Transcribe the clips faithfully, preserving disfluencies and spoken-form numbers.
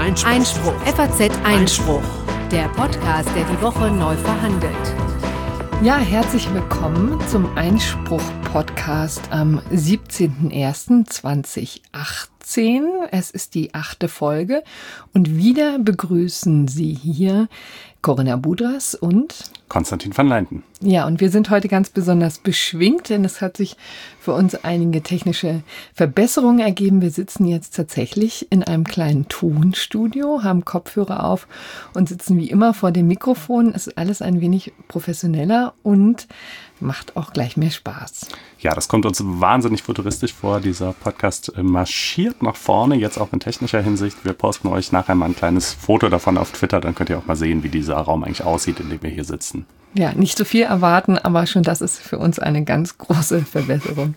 Einspruch. Einspruch. F A Z Einspruch. Der Podcast, der die Woche neu verhandelt. Ja, herzlich willkommen zum Einspruch-Podcast am siebzehnten ersten zweitausendachtzehn. Es ist die achte Folge und wieder begrüßen Sie hier Corinna Budras und Konstantin van Leinten. Ja, und wir sind heute ganz besonders beschwingt, denn es hat sich für uns einige technische Verbesserungen ergeben. Wir sitzen jetzt tatsächlich in einem kleinen Tonstudio, haben Kopfhörer auf und sitzen wie immer vor dem Mikrofon. Es ist alles ein wenig professioneller und macht auch gleich mehr Spaß. Ja, das kommt uns wahnsinnig futuristisch vor. Dieser Podcast marschiert nach vorne, jetzt auch in technischer Hinsicht. Wir posten euch nachher mal ein kleines Foto davon auf Twitter, dann könnt ihr auch mal sehen, wie dieser Raum eigentlich aussieht, in dem wir hier sitzen. Ja, nicht so viel erwarten, aber schon das ist für uns eine ganz große Verbesserung.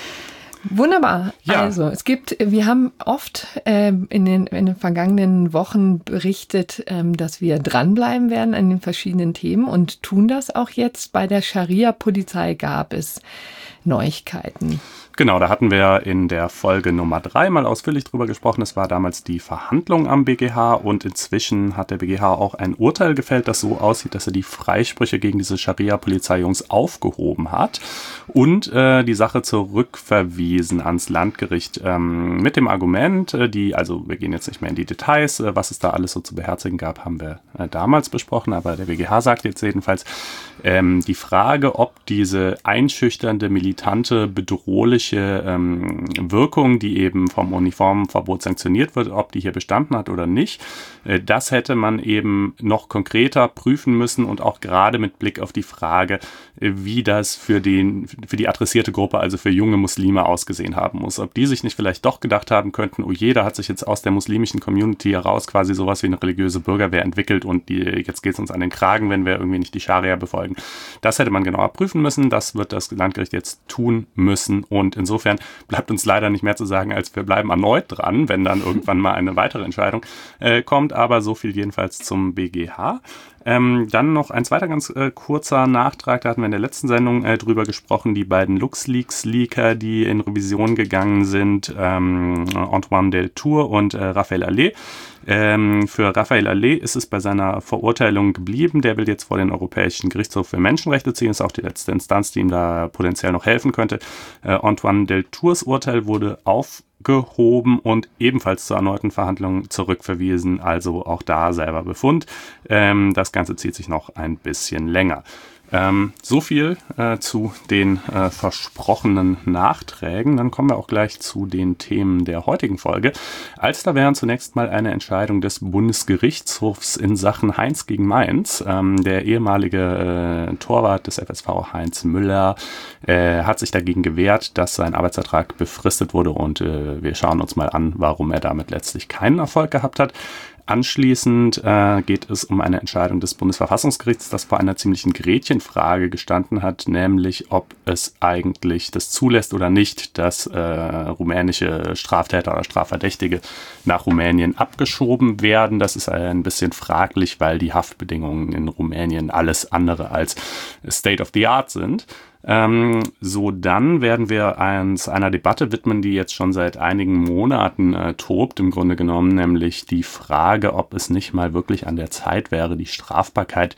Wunderbar. Ja. Also, es gibt, wir haben oft ähm, in, den, in den vergangenen Wochen berichtet, ähm, dass wir dranbleiben werden an den verschiedenen Themen und tun das auch jetzt. Bei der Scharia-Polizei gab es Neuigkeiten. Genau, da hatten wir in der Folge Nummer drei mal ausführlich drüber gesprochen. Es war damals die Verhandlung am B G H und inzwischen hat der B G H auch ein Urteil gefällt, das so aussieht, dass er die Freisprüche gegen diese Scharia-Polizei-Jungs aufgehoben hat und äh, die Sache zurückverwiesen ans Landgericht ähm, mit dem Argument, äh, die, also wir gehen jetzt nicht mehr in die Details, äh, was es da alles so zu beherzigen gab, haben wir äh, damals besprochen, aber der B G H sagt jetzt jedenfalls, ähm, die Frage, ob diese einschüchternde, militante, bedrohliche ähm, Wirkung, die eben vom Uniformverbot sanktioniert wird, ob die hier bestanden hat oder nicht, äh, das hätte man eben noch konkreter prüfen müssen und auch gerade mit Blick auf die Frage, äh, wie das für, den, für die adressierte Gruppe, also für junge Muslime ausgesehen haben muss. Ob die sich nicht vielleicht doch gedacht haben könnten, oh je, da hat sich jetzt aus der muslimischen Community heraus quasi sowas wie eine religiöse Bürgerwehr entwickelt und die, jetzt geht es uns an den Kragen, wenn wir irgendwie nicht die Scharia befolgen. Das hätte man genauer prüfen müssen, das wird das Landgericht jetzt tun müssen und insofern bleibt uns leider nicht mehr zu sagen, als wir bleiben erneut dran, wenn dann irgendwann mal eine weitere Entscheidung äh, kommt, aber so viel jedenfalls zum B G H. Ähm, dann noch ein zweiter ganz äh, kurzer Nachtrag, da hatten wir in der letzten Sendung äh, drüber gesprochen, die beiden LuxLeaks-Leaker, die in Revision gegangen sind, ähm, Antoine Deltour und äh, Raphael Allais. Ähm, für Raphael Allais ist es bei seiner Verurteilung geblieben, der will jetzt vor den Europäischen Gerichtshof für Menschenrechte ziehen, ist auch die letzte Instanz, die ihm da potenziell noch helfen könnte. Äh, Antoine Deltours Urteil wurde aufgehoben und ebenfalls zur erneuten Verhandlung zurückverwiesen, also auch da selber Befund. Ähm, das Ganze zieht sich noch ein bisschen länger. Ähm, so viel äh, zu den äh, versprochenen Nachträgen. Dann kommen wir auch gleich zu den Themen der heutigen Folge. Als da wären zunächst mal eine Entscheidung des Bundesgerichtshofs in Sachen Heinz gegen Mainz. Ähm, der ehemalige äh, Torwart des F S V, Heinz Müller, äh, hat sich dagegen gewehrt, dass sein Arbeitsvertrag befristet wurde und äh, wir schauen uns mal an, warum er damit letztlich keinen Erfolg gehabt hat. Anschließend äh, geht es um eine Entscheidung des Bundesverfassungsgerichts, das vor einer ziemlichen Gretchenfrage gestanden hat, nämlich ob es eigentlich das zulässt oder nicht, dass äh, rumänische Straftäter oder Strafverdächtige nach Rumänien abgeschoben werden. Das ist ein bisschen fraglich, weil die Haftbedingungen in Rumänien alles andere als State of the Art sind. Ähm, so, dann werden wir uns einer Debatte widmen, die jetzt schon seit einigen Monaten äh, tobt, im Grunde genommen, nämlich die Frage, ob es nicht mal wirklich an der Zeit wäre, die Strafbarkeit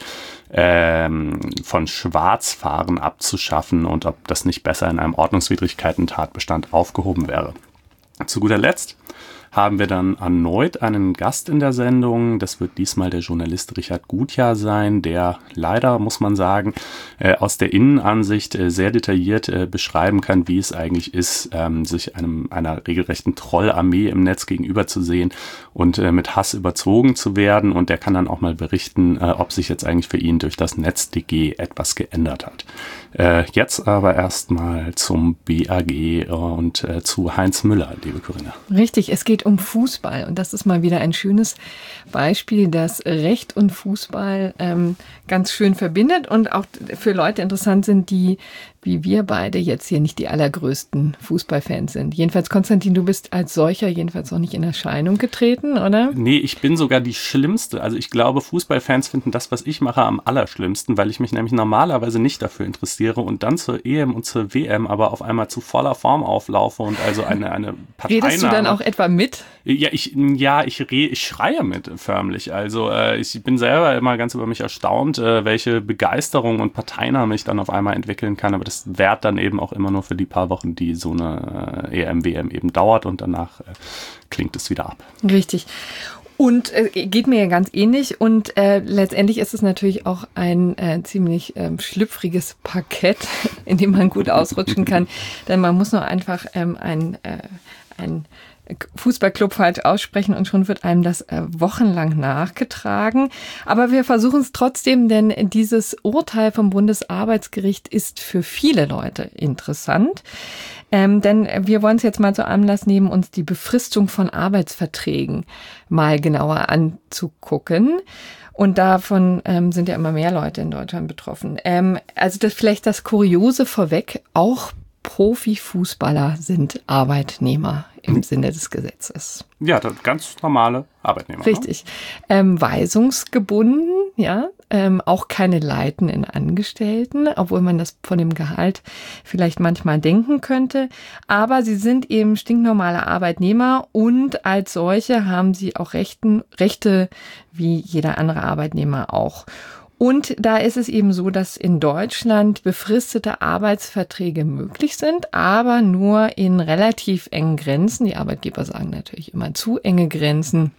ähm, von Schwarzfahren abzuschaffen und ob das nicht besser in einem Ordnungswidrigkeiten-Tatbestand aufgehoben wäre. Zu guter Letzt haben wir dann erneut einen Gast in der Sendung. Das wird diesmal der Journalist Richard Gutjahr sein, der leider, muss man sagen, äh, aus der Innenansicht äh, sehr detailliert äh, beschreiben kann, wie es eigentlich ist, ähm, sich einem einer regelrechten Trollarmee im Netz gegenüberzusehen und äh, mit Hass überzogen zu werden. Und der kann dann auch mal berichten, äh, ob sich jetzt eigentlich für ihn durch das NetzDG etwas geändert hat. Äh, jetzt aber erstmal zum B A G und äh, zu Heinz Müller, liebe Corinna. Richtig, es geht um Fußball und das ist mal wieder ein schönes Beispiel, das Recht und Fußball ähm, ganz schön verbindet und auch für Leute interessant sind, die wie wir beide jetzt hier nicht die allergrößten Fußballfans sind. Jedenfalls, Konstantin, du bist als solcher jedenfalls noch nicht in Erscheinung getreten, oder? Nee, ich bin sogar die Schlimmste. Also ich glaube, Fußballfans finden das, was ich mache, am allerschlimmsten, weil ich mich nämlich normalerweise nicht dafür interessiere und dann zur E M und zur W M aber auf einmal zu voller Form auflaufe und also eine, eine Parteinahme. Redest du dann auch etwa mit? Ja, ich, ja, ich, re, ich schreie mit, förmlich. Also äh, ich bin selber immer ganz über mich erstaunt, äh, welche Begeisterung und Parteinahme ich dann auf einmal entwickeln kann. Aber das währt dann eben auch immer nur für die paar Wochen, die so eine äh, E M, W M eben dauert und danach äh, klingt es wieder ab. Richtig. Und äh, geht mir ja ganz ähnlich und äh, letztendlich ist es natürlich auch ein äh, ziemlich ähm, schlüpfriges Parkett, in dem man gut ausrutschen kann, denn man muss nur einfach ähm, ein, äh, ein Fußballclub falsch aussprechen und schon wird einem das äh, wochenlang nachgetragen. Aber wir versuchen es trotzdem, denn dieses Urteil vom Bundesarbeitsgericht ist für viele Leute interessant. Ähm, denn wir wollen es jetzt mal zu Anlass nehmen, uns die Befristung von Arbeitsverträgen mal genauer anzugucken. Und davon ähm, sind ja immer mehr Leute in Deutschland betroffen. Ähm, also das vielleicht das Kuriose vorweg, auch Profifußballer sind Arbeitnehmer im mhm. Sinne des Gesetzes. Ja, das ganz normale Arbeitnehmer. Richtig. Ne? Ähm, weisungsgebunden, ja, ähm, auch keine leitenden Angestellten, obwohl man das von dem Gehalt vielleicht manchmal denken könnte. Aber sie sind eben stinknormale Arbeitnehmer und als solche haben sie auch Rechten, Rechte wie jeder andere Arbeitnehmer auch. Und da ist es eben so, dass in Deutschland befristete Arbeitsverträge möglich sind, aber nur in relativ engen Grenzen. Die Arbeitgeber sagen natürlich immer zu enge Grenzen.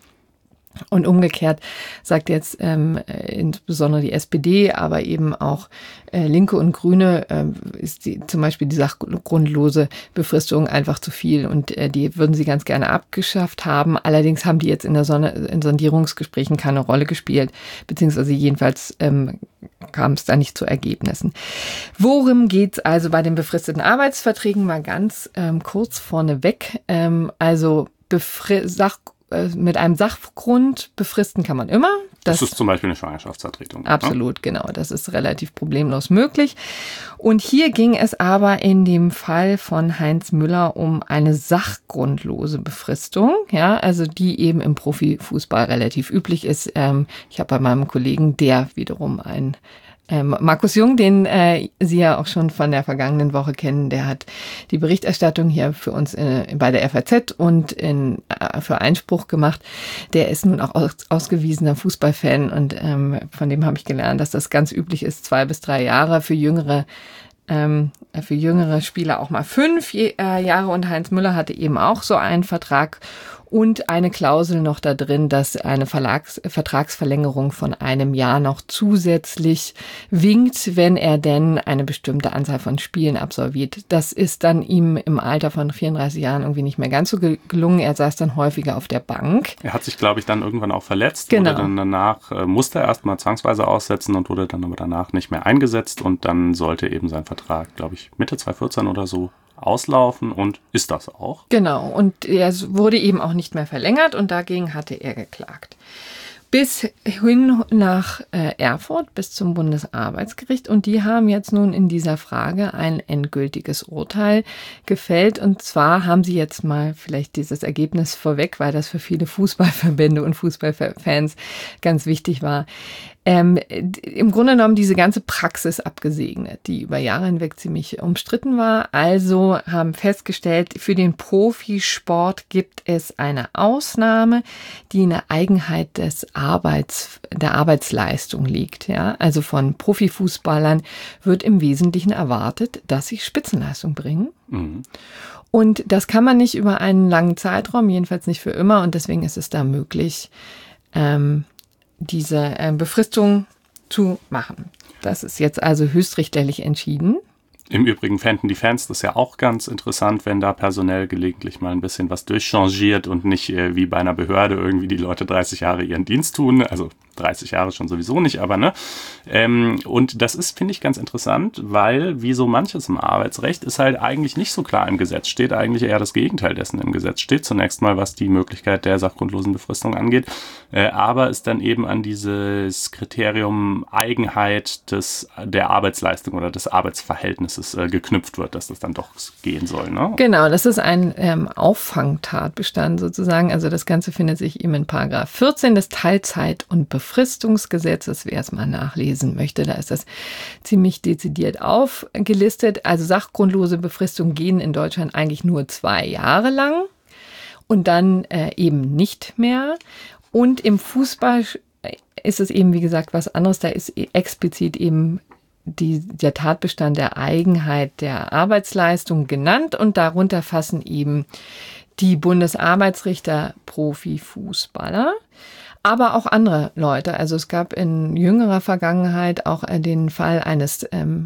Und umgekehrt sagt jetzt ähm, insbesondere die S P D, aber eben auch äh, Linke und Grüne, äh, ist die, zum Beispiel die sachgrundlose Befristung einfach zu viel und äh, die würden sie ganz gerne abgeschafft haben. Allerdings haben die jetzt in der Sonne, in Sondierungsgesprächen keine Rolle gespielt, beziehungsweise jedenfalls ähm, kam es da nicht zu Ergebnissen. Worum geht's also bei den befristeten Arbeitsverträgen? Mal ganz ähm, kurz vorneweg. Ähm, also befri- Sach mit einem Sachgrund befristen kann man immer. Das, das ist zum Beispiel eine Schwangerschaftsvertretung. Absolut, ne? Genau. Das ist relativ problemlos möglich. Und hier ging es aber in dem Fall von Heinz Müller um eine sachgrundlose Befristung, ja, also die eben im Profifußball relativ üblich ist. Ähm, ich habe bei meinem Kollegen, der wiederum ein Ähm, Markus Jung, den äh, Sie ja auch schon von der vergangenen Woche kennen, der hat die Berichterstattung hier für uns äh, bei der F A Z und in, äh, für Einspruch gemacht. Der ist nun auch aus, ausgewiesener Fußballfan und ähm, von dem habe ich gelernt, dass das ganz üblich ist, zwei bis drei Jahre für jüngere ähm, für jüngere Spieler auch mal fünf äh, Jahre und Heinz Müller hatte eben auch so einen Vertrag. Und eine Klausel noch da drin, dass eine Verlags- Vertragsverlängerung von einem Jahr noch zusätzlich winkt, wenn er denn eine bestimmte Anzahl von Spielen absolviert. Das ist dann ihm im Alter von vierunddreißig Jahren irgendwie nicht mehr ganz so gelungen. Er saß dann häufiger auf der Bank. Er hat sich, glaube ich, dann irgendwann auch verletzt. Genau. Wurde dann danach, äh, musste er erstmal zwangsweise aussetzen und wurde dann aber danach nicht mehr eingesetzt. Und dann sollte eben sein Vertrag, glaube ich, Mitte zwanzig vierzehn oder so auslaufen und ist das auch. Genau, und er wurde eben auch nicht mehr verlängert und dagegen hatte er geklagt. Bis hin nach äh, Erfurt, bis zum Bundesarbeitsgericht. Und die haben jetzt nun in dieser Frage ein endgültiges Urteil gefällt. Und zwar haben sie jetzt mal vielleicht dieses Ergebnis vorweg, weil das für viele Fußballverbände und Fußballfans ganz wichtig war. Ähm, im Grunde genommen diese ganze Praxis abgesegnet, die über Jahre hinweg ziemlich umstritten war. Also haben festgestellt, für den Profisport gibt es eine Ausnahme, die in der Eigenheit des Arbeits, der Arbeitsleistung liegt. Ja? Also von Profifußballern wird im Wesentlichen erwartet, dass sie Spitzenleistung bringen. Mhm. Und das kann man nicht über einen langen Zeitraum, jedenfalls nicht für immer. Und deswegen ist es da möglich, ähm, diese äh, Befristung zu machen. Das ist jetzt also höchstrichterlich entschieden. Im Übrigen fänden die Fans das ja auch ganz interessant, wenn da personell gelegentlich mal ein bisschen was durchchangiert und nicht äh, wie bei einer Behörde irgendwie die Leute dreißig Jahre ihren Dienst tun. Also dreißig Jahre schon sowieso nicht, aber ne. Ähm, und das ist, finde ich, ganz interessant, weil wie so manches im Arbeitsrecht ist halt eigentlich nicht so klar im Gesetz steht, eigentlich eher das Gegenteil dessen im Gesetz steht. Zunächst mal, was die Möglichkeit der sachgrundlosen Befristung angeht, äh, aber es dann eben an dieses Kriterium Eigenheit des, der Arbeitsleistung oder des Arbeitsverhältnisses äh, geknüpft wird, dass das dann doch gehen soll. Ne? Genau, das ist ein ähm, Auffangtatbestand sozusagen. Also das Ganze findet sich eben in Paragraph vierzehn des Teilzeit- und Befristungsgesetzes. Wer es mal nachlesen möchte, da ist das ziemlich dezidiert aufgelistet. Also sachgrundlose Befristungen gehen in Deutschland eigentlich nur zwei Jahre lang und dann äh, eben nicht mehr. Und im Fußball ist es eben, wie gesagt, was anderes. Da ist explizit eben die, der Tatbestand der Eigenheit der Arbeitsleistung genannt und darunter fassen eben die Bundesarbeitsrichter Profifußballer, aber auch andere Leute. Also es gab in jüngerer Vergangenheit auch den Fall eines ähm,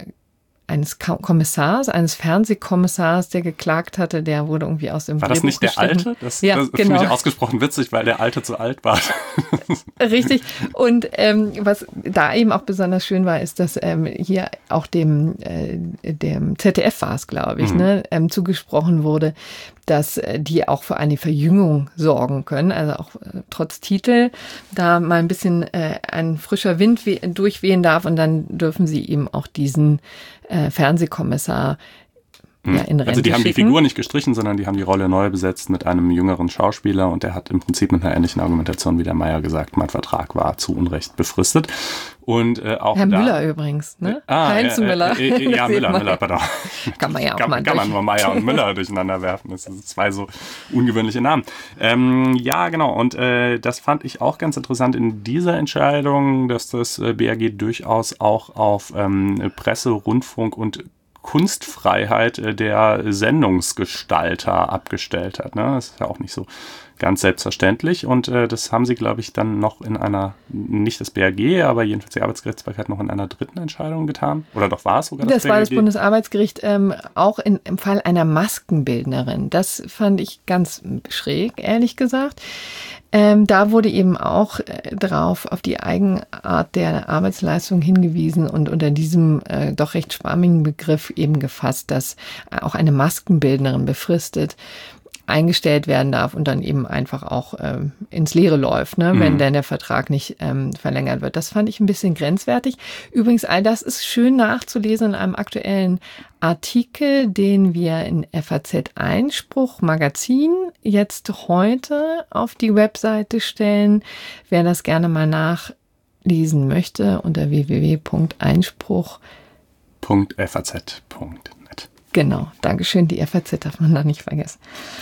eines Kommissars, eines Fernsehkommissars, der geklagt hatte, der wurde irgendwie aus dem War das nicht der Alte? Das, ja, das genau. finde ich ausgesprochen witzig, weil der Alte zu alt war. Richtig. Und ähm, was da eben auch besonders schön war, ist, dass ähm, hier auch dem, äh, dem Z D F war es, glaube ich, mhm. ne, ähm, zugesprochen wurde, dass äh, die auch für eine Verjüngung sorgen können, also auch äh, trotz Titel, da mal ein bisschen äh, ein frischer Wind we- durchwehen darf und dann dürfen sie eben auch diesen äh, Fernsehkommissar ja, in Rente Also die haben schicken. die Figur nicht gestrichen, sondern die haben die Rolle neu besetzt mit einem jüngeren Schauspieler und der hat im Prinzip mit einer ähnlichen Argumentation wie der Meier gesagt, mein Vertrag war zu Unrecht befristet. Und äh, auch Herr da, Müller übrigens, ne? Äh, ah, Heinz äh, Müller. Äh, äh, ja, Müller, Müller, pardon. Kann man ja auch kann, mal Kann man durch. nur Meier und Müller durcheinander werfen. Das sind zwei so ungewöhnliche Namen. Ähm, ja, genau. Und äh, das fand ich auch ganz interessant in dieser Entscheidung, dass das äh, B A G durchaus auch auf ähm, Presse, Rundfunk und Kunstfreiheit äh, der Sendungsgestalter abgestellt hat. Ne? Das ist ja auch nicht so ganz selbstverständlich und äh, das haben sie, glaube ich, dann noch in einer, nicht das B A G, aber jedenfalls die Arbeitsgerichtsbarkeit noch in einer dritten Entscheidung getan. Oder doch war es sogar das, das B A G? Das war das Bundesarbeitsgericht ähm, auch in, im Fall einer Maskenbildnerin. Das fand ich ganz schräg, ehrlich gesagt. Ähm, da wurde eben auch äh, drauf auf die Eigenart der Arbeitsleistung hingewiesen und unter diesem äh, doch recht schwammigen Begriff eben gefasst, dass auch eine Maskenbildnerin befristet eingestellt werden darf und dann eben einfach auch ähm, ins Leere läuft, ne, mhm. wenn denn der Vertrag nicht ähm, verlängert wird. Das fand ich ein bisschen grenzwertig. Übrigens, all das ist schön nachzulesen in einem aktuellen Artikel, den wir in F A Z Einspruch Magazin jetzt heute auf die Webseite stellen. Wer das gerne mal nachlesen möchte, unter w w w punkt einspruch punkt f a z punkt net. Genau, Dankeschön. Die F A Z darf man da nicht vergessen.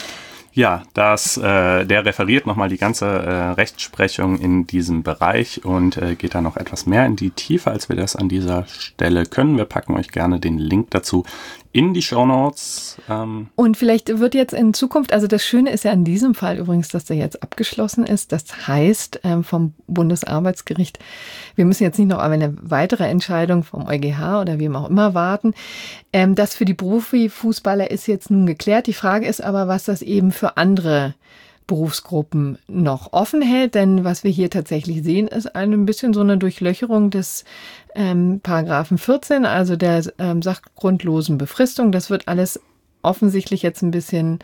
Ja, das, äh, der referiert nochmal die ganze äh, Rechtsprechung in diesem Bereich und äh, geht da noch etwas mehr in die Tiefe, als wir das an dieser Stelle können. Wir packen euch gerne den Link dazu in die Shownotes. Ähm. Und vielleicht wird jetzt in Zukunft, also das Schöne ist ja in diesem Fall übrigens, dass der jetzt abgeschlossen ist. Das heißt ähm, vom Bundesarbeitsgericht, wir müssen jetzt nicht noch auf eine weitere Entscheidung vom EuGH oder wem auch immer warten. Ähm, das für die Profifußballer ist jetzt nun geklärt. Die Frage ist aber, was das eben für andere Berufsgruppen noch offen hält, denn was wir hier tatsächlich sehen, ist ein bisschen so eine Durchlöcherung des ähm, Paragraphen vierzehn, also der ähm, sachgrundlosen Befristung. Das wird alles offensichtlich jetzt ein bisschen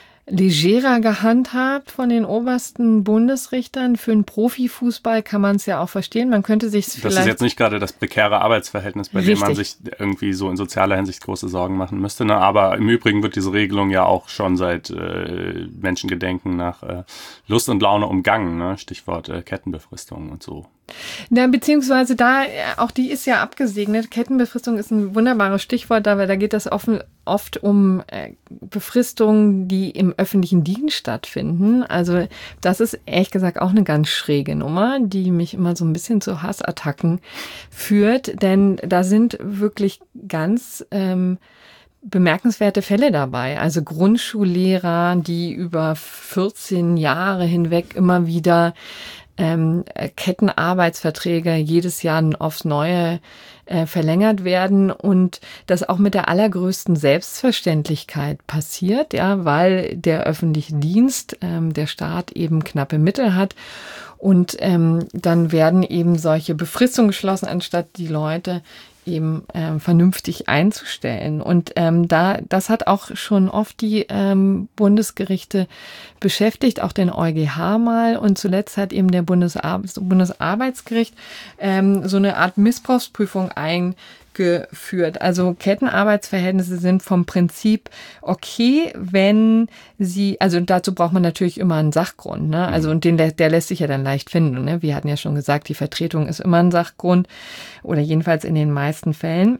legerer gehandhabt von den obersten Bundesrichtern. Für einen Profifußball kann man es ja auch verstehen. Man könnte sich vielleicht... Das ist jetzt nicht gerade das prekäre Arbeitsverhältnis, bei Richtig. dem man sich irgendwie so in sozialer Hinsicht große Sorgen machen müsste. Ne? Aber im Übrigen wird diese Regelung ja auch schon seit äh, Menschengedenken nach äh, Lust und Laune umgangen. Ne? Stichwort äh, Kettenbefristung und so. Ja, beziehungsweise da, auch die ist ja abgesegnet. Kettenbefristung ist ein wunderbares Stichwort, aber da geht das offen, oft um äh, Befristungen, die im öffentlichen Dienst stattfinden. Also das ist ehrlich gesagt auch eine ganz schräge Nummer, die mich immer so ein bisschen zu Hassattacken führt, denn da sind wirklich ganz ähm, bemerkenswerte Fälle dabei. Also Grundschullehrer, die über vierzehn Jahre hinweg immer wieder Ähm, Kettenarbeitsverträge jedes Jahr aufs Neue äh, verlängert werden und das auch mit der allergrößten Selbstverständlichkeit passiert, ja, weil der öffentliche Dienst, ähm, der Staat eben knappe Mittel hat Und ähm, dann werden eben solche Befristungen geschlossen, anstatt die Leute eben ähm, vernünftig einzustellen. Und ähm, da, das hat auch schon oft die ähm, Bundesgerichte beschäftigt, auch den EuGH mal. Und zuletzt hat eben der Bundesar- das Bundesarbeitsgericht ähm, so eine Art Missbrauchsprüfung eingeführt. Also Kettenarbeitsverhältnisse sind vom Prinzip okay, wenn sie, also dazu braucht man natürlich immer einen Sachgrund, ne? Also und den, der lässt sich ja dann leicht finden, ne? Wir hatten ja schon gesagt, die Vertretung ist immer ein Sachgrund oder jedenfalls in den meisten Fällen.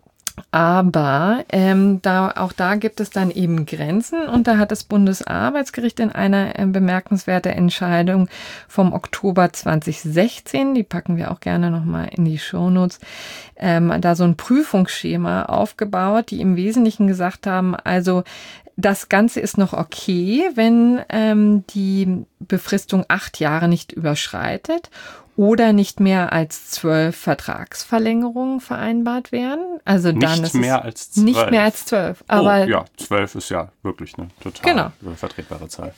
Aber ähm, da, auch da gibt es dann eben Grenzen und da hat das Bundesarbeitsgericht in einer äh, bemerkenswerten Entscheidung vom Oktober zwanzig sechzehn, die packen wir auch gerne nochmal in die Shownotes, ähm, da so ein Prüfungsschema aufgebaut, die im Wesentlichen gesagt haben, also das Ganze ist noch okay, wenn ähm, die Befristung acht Jahre nicht überschreitet oder nicht mehr als zwölf Vertragsverlängerungen vereinbart werden. Also nicht dann ist mehr es als zwölf. Nicht mehr als zwölf. Aber oh, ja, zwölf ist ja wirklich eine total genau. vertretbare Zahl.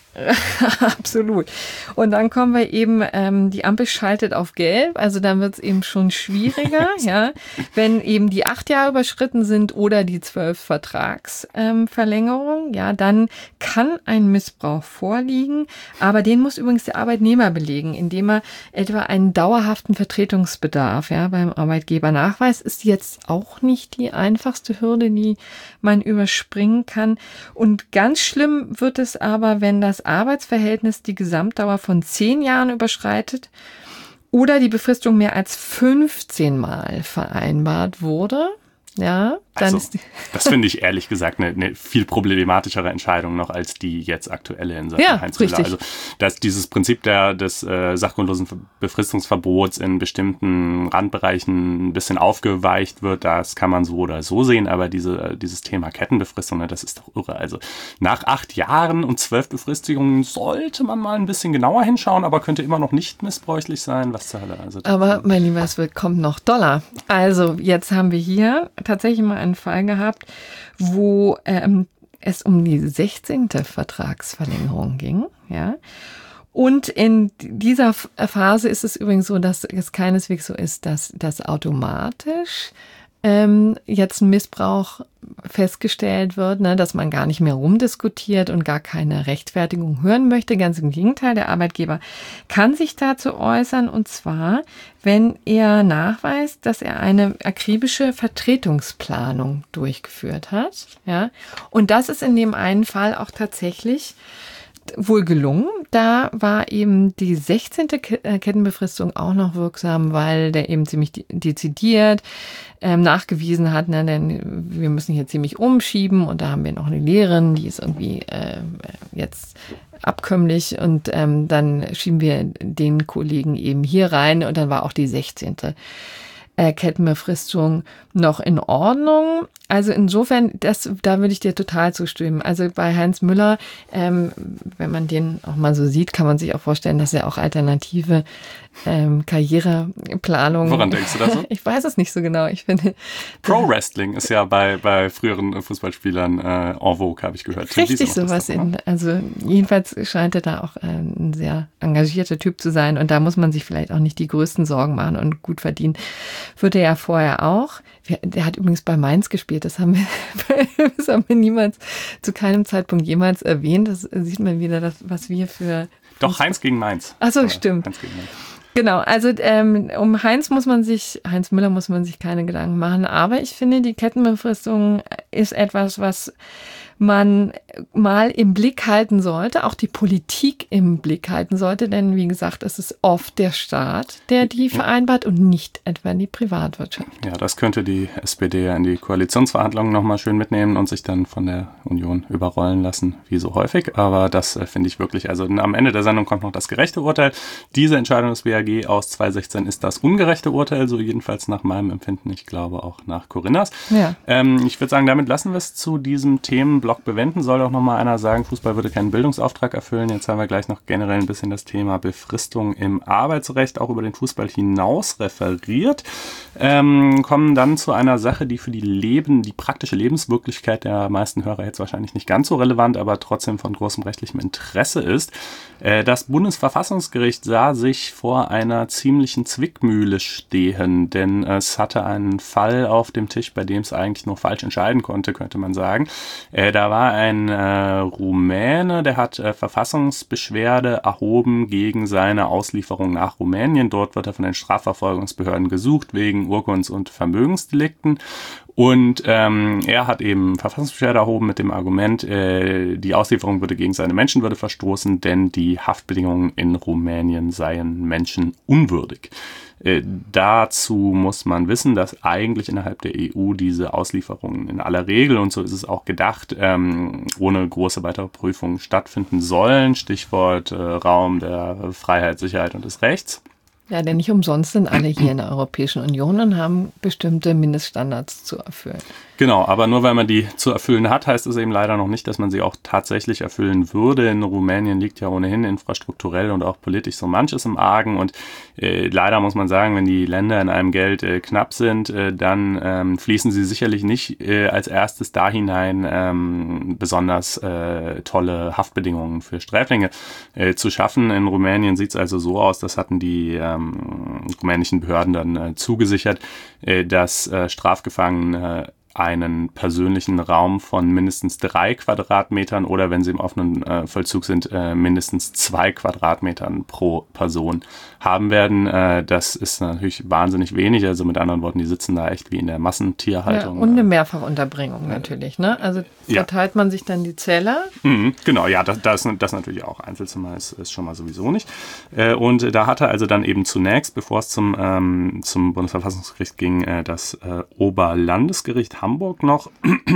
Absolut. Und dann kommen wir eben, ähm, die Ampel schaltet auf gelb, also dann wird es eben schon schwieriger, ja, wenn eben die acht Jahre überschritten sind oder die zwölf Vertragsverlängerungen, ähm, ja, dann kann ein Missbrauch vorliegen, aber den muss übrigens der Arbeitnehmer belegen, indem er etwa einen dauerhaften Vertretungsbedarf, ja, beim Arbeitgeber nachweist, ist jetzt auch nicht die einfachste Hürde, die man überspringen kann. Und ganz schlimm wird es aber, wenn das Arbeitsverhältnis die Gesamtdauer von zehn Jahren überschreitet oder die Befristung mehr als fünfzehn Mal vereinbart wurde. Ja, dann also, ist die das finde ich ehrlich gesagt eine, eine viel problematischere Entscheidung noch als die jetzt aktuelle in Sachen ja, Heinz Müller. richtig. Also dass dieses Prinzip der, des äh, sachgrundlosen Befristungsverbots in bestimmten Randbereichen ein bisschen aufgeweicht wird, das kann man so oder so sehen, aber diese, dieses Thema Kettenbefristung, ne, das ist doch irre. Also nach acht Jahren und zwölf Befristungen sollte man mal ein bisschen genauer hinschauen, aber könnte immer noch nicht missbräuchlich sein. Was zur Hölle. Also, aber mein Lieber, es wird, kommt noch Dollar. Also jetzt haben wir hier tatsächlich mal einen Fall gehabt, wo ähm, es um die sechzehnte Vertragsverlängerung ging, ja. Und in dieser Phase ist es übrigens so, dass es keineswegs so ist, dass das automatisch ähm, jetzt ein Missbrauch festgestellt wird, ne, dass man gar nicht mehr rumdiskutiert und gar keine Rechtfertigung hören möchte. Ganz im Gegenteil, der Arbeitgeber kann sich dazu äußern, und zwar, wenn er nachweist, dass er eine akribische Vertretungsplanung durchgeführt hat. Ja, und das ist in dem einen Fall auch tatsächlich wohl gelungen. Da war eben die sechzehnte Kettenbefristung auch noch wirksam, weil der eben ziemlich dezidiert ähm, nachgewiesen hat, ne, denn wir müssen hier ziemlich umschieben und da haben wir noch eine Lehrerin, die ist irgendwie äh, jetzt abkömmlich und ähm, dann schieben wir den Kollegen eben hier rein und dann war auch die sechzehnte Kettenbefristung noch in Ordnung. Also insofern, das, da würde ich dir total zustimmen. Also bei Heinz Müller, ähm, wenn man den auch mal so sieht, kann man sich auch vorstellen, dass er auch alternative ähm, Karriereplanung. Woran denkst du da so? Ich weiß es nicht so genau. Ich finde, Pro-Wrestling ist ja bei, bei früheren Fußballspielern äh, en vogue, habe ich gehört. Richtig sowas. In, also jedenfalls scheint er da auch äh, ein sehr engagierter Typ zu sein und da muss man sich vielleicht auch nicht die größten Sorgen machen und gut verdienen. Würde er ja vorher auch. Der hat übrigens bei Mainz gespielt. Das haben wir, das haben wir niemals, zu keinem Zeitpunkt jemals erwähnt. Das sieht man wieder, das, was wir für... Doch, Heinz gegen Mainz. Ach so, stimmt. Heinz gegen Mainz. Genau, also ähm, um Heinz muss man sich, Heinz Müller muss man sich keine Gedanken machen. Aber ich finde, die Kettenbefristung ist etwas, was man mal im Blick halten sollte, auch die Politik im Blick halten sollte, denn wie gesagt, es ist oft der Staat, der die vereinbart und nicht etwa die Privatwirtschaft. Ja, das könnte die S P D ja in die Koalitionsverhandlungen nochmal schön mitnehmen und sich dann von der Union überrollen lassen, wie so häufig. Aber das äh, finde ich wirklich, also am Ende der Sendung kommt noch das gerechte Urteil. Diese Entscheidung des B A G aus zwanzig sechzehn ist das ungerechte Urteil, so jedenfalls nach meinem Empfinden, ich glaube auch nach Corinnas. Ja. Ähm, ich würde sagen, damit damit lassen wir es zu diesem Themenblock bewenden. Soll auch nochmal einer sagen, Fußball würde keinen Bildungsauftrag erfüllen. Jetzt haben wir gleich noch generell ein bisschen das Thema Befristung im Arbeitsrecht auch über den Fußball hinaus referiert. Ähm, kommen dann zu einer Sache, die für die Leben, die praktische Lebenswirklichkeit der meisten Hörer jetzt wahrscheinlich nicht ganz so relevant, aber trotzdem von großem rechtlichem Interesse ist. Äh, das Bundesverfassungsgericht sah sich vor einer ziemlichen Zwickmühle stehen, denn es hatte einen Fall auf dem Tisch, bei dem es eigentlich nur falsch entscheiden konnte, könnte man sagen. Äh, da war ein äh, Rumäne, der hat äh, Verfassungsbeschwerde erhoben gegen seine Auslieferung nach Rumänien. Dort wird er von den Strafverfolgungsbehörden gesucht wegen Urkunds- und Vermögensdelikten. Und ähm, er hat eben Verfassungsbeschwerde erhoben mit dem Argument, äh, die Auslieferung würde gegen seine Menschenwürde verstoßen, denn die Haftbedingungen in Rumänien seien menschenunwürdig. Äh, dazu muss man wissen, dass eigentlich innerhalb der E U diese Auslieferungen in aller Regel, und so ist es auch gedacht, ähm, ohne große weitere Prüfungen stattfinden sollen. Stichwort äh, Raum der Freiheit, Sicherheit und des Rechts. Ja, denn nicht umsonst sind alle hier in der Europäischen Union und haben bestimmte Mindeststandards zu erfüllen. Genau, aber nur weil man die zu erfüllen hat, heißt es eben leider noch nicht, dass man sie auch tatsächlich erfüllen würde. In Rumänien liegt ja ohnehin infrastrukturell und auch politisch so manches im Argen. Und äh, leider muss man sagen, wenn die Länder in einem Geld äh, knapp sind, äh, dann ähm, fließen sie sicherlich nicht äh, als erstes da hinein, ähm, besonders äh, tolle Haftbedingungen für Sträflinge äh, zu schaffen. In Rumänien sieht es also so aus, das hatten die ähm, rumänischen Behörden dann äh, zugesichert, äh, dass äh, Strafgefangene einen persönlichen Raum von mindestens drei Quadratmetern oder, wenn sie im offenen äh, Vollzug sind, äh, mindestens zwei Quadratmetern pro Person haben werden. Äh, das ist natürlich wahnsinnig wenig. Also mit anderen Worten, die sitzen da echt wie in der Massentierhaltung. Ja, und eine Mehrfachunterbringung äh, natürlich, ne? Also verteilt ja. man sich dann die Zelle. Mhm, genau, ja, das, das, das natürlich auch. Einzelzimmer ist, ist schon mal sowieso nicht. Äh, und da hatte also dann eben zunächst, bevor es zum, ähm, zum Bundesverfassungsgericht ging, äh, das äh, Oberlandesgericht Hamburg noch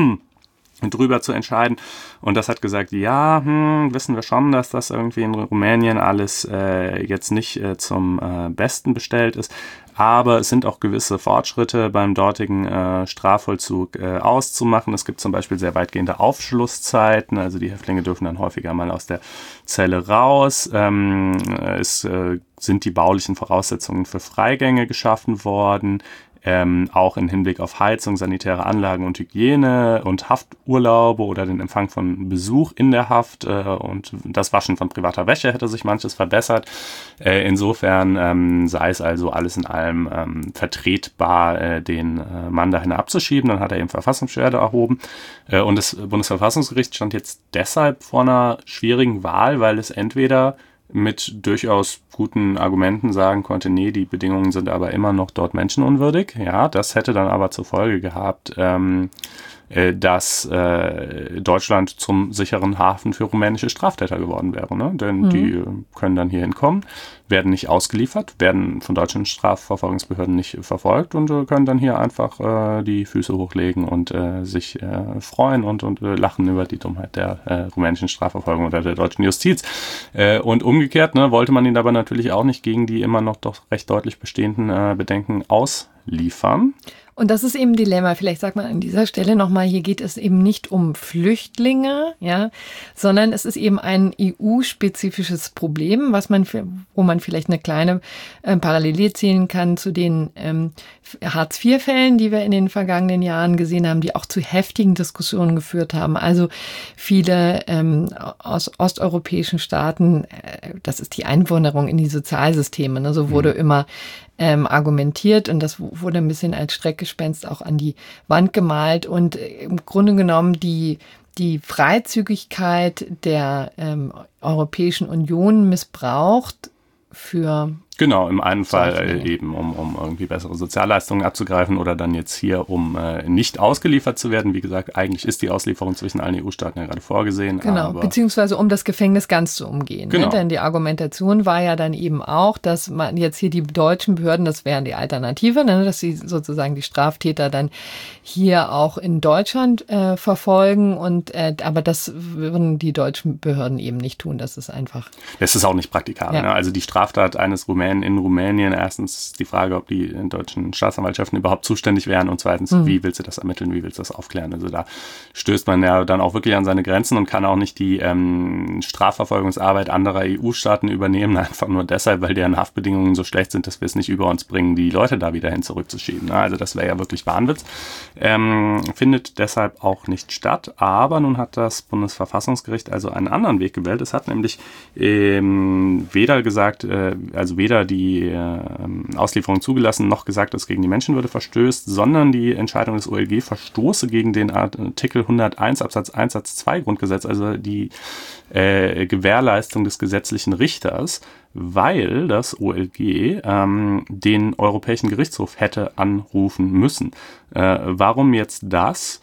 drüber zu entscheiden. Und das hat gesagt, ja, hm, wissen wir schon, dass das irgendwie in Rumänien alles äh, jetzt nicht äh, zum äh, Besten bestellt ist. Aber es sind auch gewisse Fortschritte beim dortigen äh, Strafvollzug äh, auszumachen. Es gibt zum Beispiel sehr weitgehende Aufschlusszeiten. Also die Häftlinge dürfen dann häufiger mal aus der Zelle raus. Ähm, es äh, sind die baulichen Voraussetzungen für Freigänge geschaffen worden. Ähm, auch im Hinblick auf Heizung, sanitäre Anlagen und Hygiene und Hafturlaube oder den Empfang von Besuch in der Haft äh, und das Waschen von privater Wäsche hätte sich manches verbessert. Äh, insofern ähm, sei es also alles in allem ähm, vertretbar, äh, den äh, Mann dahin abzuschieben. Dann hat er eben Verfassungsbeschwerde erhoben. Äh, und das Bundesverfassungsgericht stand jetzt deshalb vor einer schwierigen Wahl, weil es entweder mit durchaus guten Argumenten sagen konnte, nee, die Bedingungen sind aber immer noch dort menschenunwürdig. Ja, das hätte dann aber zur Folge gehabt, ähm, äh, dass äh, Deutschland zum sicheren Hafen für rumänische Straftäter geworden wäre. Ne? Denn mhm. die äh, können dann hier hinkommen, werden nicht ausgeliefert, werden von deutschen Strafverfolgungsbehörden nicht verfolgt und äh, können dann hier einfach äh, die Füße hochlegen und äh, sich äh, freuen und, und äh, lachen über die Dummheit der äh, rumänischen Strafverfolgung oder der deutschen Justiz. Äh, und umgekehrt ne, wollte man ihn aber natürlich auch nicht gegen die immer noch doch recht deutlich bestehenden äh, Bedenken ausliefern. Und das ist eben ein Dilemma. Vielleicht sagt man an dieser Stelle nochmal, hier geht es eben nicht um Flüchtlinge, ja, sondern es ist eben ein E U-spezifisches Problem, was man, für, wo man vielleicht eine kleine äh, Parallele ziehen kann zu den ähm, Hartz vier Fällen, die wir in den vergangenen Jahren gesehen haben, die auch zu heftigen Diskussionen geführt haben. Also viele ähm, aus osteuropäischen Staaten, äh, das ist die Einwanderung in die Sozialsysteme, ne, so wurde mhm. immer Ähm, argumentiert und das wurde ein bisschen als Schreckgespenst auch an die Wand gemalt und im Grunde genommen die, die Freizügigkeit der ähm, Europäischen Union missbraucht für Genau, im einen Fall äh, eben, um, um irgendwie bessere Sozialleistungen abzugreifen oder dann jetzt hier, um äh, nicht ausgeliefert zu werden. Wie gesagt, eigentlich ist die Auslieferung zwischen allen E U-Staaten ja gerade vorgesehen. Genau, aber beziehungsweise um das Gefängnis ganz zu umgehen. Genau. Ne? Denn die Argumentation war ja dann eben auch, dass man jetzt hier die deutschen Behörden, das wären die Alternative, ne? Dass sie sozusagen die Straftäter dann hier auch in Deutschland äh, verfolgen. Und äh, aber das würden die deutschen Behörden eben nicht tun. Das ist einfach. Das ist auch nicht praktikabel. Ja. Ne? Also die Straftat eines Rumänen Rumänen in Rumänien. Erstens die Frage, ob die deutschen Staatsanwaltschaften überhaupt zuständig wären und zweitens, mhm. wie willst du das ermitteln, wie willst du das aufklären? Also da stößt man ja dann auch wirklich an seine Grenzen und kann auch nicht die ähm, Strafverfolgungsarbeit anderer E U-Staaten übernehmen, einfach nur deshalb, weil deren Haftbedingungen so schlecht sind, dass wir es nicht über uns bringen, die Leute da wieder hin zurückzuschieben. Also das wäre ja wirklich Wahnwitz. Ähm, findet deshalb auch nicht statt, aber nun hat das Bundesverfassungsgericht also einen anderen Weg gewählt. Es hat nämlich ähm, weder gesagt, äh, also weder die äh, Auslieferung zugelassen, noch gesagt, dass es gegen die Menschenwürde verstößt, sondern die Entscheidung des O L G verstoße gegen den Artikel hunderteins Absatz eins Satz zwei Grundgesetz, also die äh, Gewährleistung des gesetzlichen Richters, weil das O L G ähm, den Europäischen Gerichtshof hätte anrufen müssen. Äh, warum jetzt das?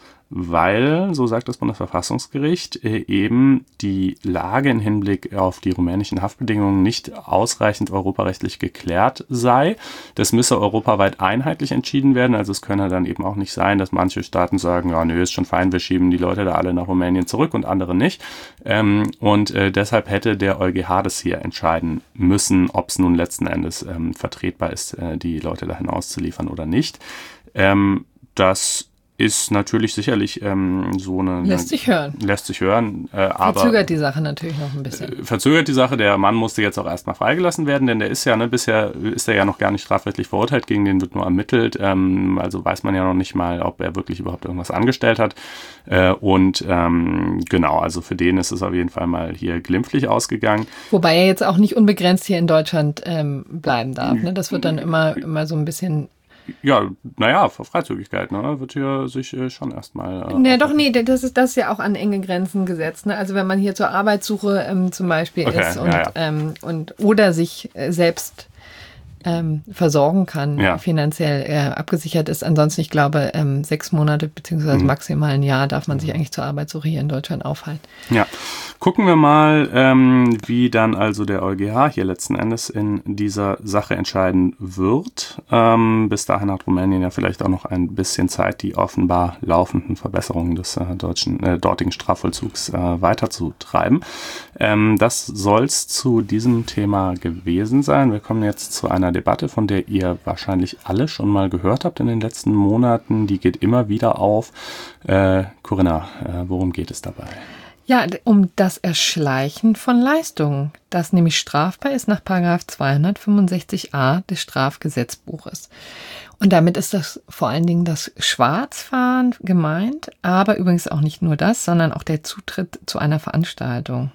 Weil, so sagt das Bundesverfassungsgericht, eben die Lage im Hinblick auf die rumänischen Haftbedingungen nicht ausreichend europarechtlich geklärt sei. Das müsse europaweit einheitlich entschieden werden. Also es könne dann eben auch nicht sein, dass manche Staaten sagen, ja, nö, ist schon fein, wir schieben die Leute da alle nach Rumänien zurück und andere nicht. Ähm, und äh, deshalb hätte der O L G H das hier entscheiden müssen, ob es nun letzten Endes ähm, vertretbar ist, äh, die Leute dahin auszuliefern oder nicht. Ähm, das ist natürlich sicherlich ähm, so eine... Lässt sich hören. Lässt sich hören, äh, aber... Verzögert die Sache natürlich noch ein bisschen. Äh, verzögert die Sache. Der Mann musste jetzt auch erstmal freigelassen werden, denn der ist ja, ne, bisher ist er ja noch gar nicht strafrechtlich verurteilt, gegen den wird nur ermittelt. Ähm, also weiß man ja noch nicht mal, ob er wirklich überhaupt irgendwas angestellt hat. Äh, und ähm, genau, also für den ist es auf jeden Fall mal hier glimpflich ausgegangen. Wobei er jetzt auch nicht unbegrenzt hier in Deutschland ähm, bleiben darf. Ne? Das wird dann immer, immer so ein bisschen... Ja, naja, Freizügigkeit, ne, wird hier sich äh, schon erstmal... Äh, ja, doch, nee, das ist, das ist ja auch an enge Grenzen gesetzt. Ne? Also wenn man hier zur Arbeitssuche ähm, zum Beispiel okay, ist und, ja, ja. Ähm, und oder sich äh, selbst ähm, versorgen kann, ja. finanziell äh, abgesichert ist. Ansonsten, ich glaube, ähm, sechs Monate beziehungsweise mhm. maximal ein Jahr darf man sich eigentlich zur Arbeitssuche hier in Deutschland aufhalten. Ja, gucken wir mal, ähm, wie dann also der O L G H hier letzten Endes in dieser Sache entscheiden wird. Ähm, bis dahin hat Rumänien ja vielleicht auch noch ein bisschen Zeit, die offenbar laufenden Verbesserungen des äh, deutschen, äh, dortigen Strafvollzugs äh, weiterzutreiben. Ähm, das soll es zu diesem Thema gewesen sein. Wir kommen jetzt zu einer Debatte, von der ihr wahrscheinlich alle schon mal gehört habt in den letzten Monaten. Die geht immer wieder auf. Äh, Corinna, äh, worum geht es dabei? Ja, um das Erschleichen von Leistungen, das nämlich strafbar ist nach Paragraph zweihundertfünfundsechzig a des Strafgesetzbuches. Und damit ist das vor allen Dingen das Schwarzfahren gemeint, aber übrigens auch nicht nur das, sondern auch der Zutritt zu einer Veranstaltung.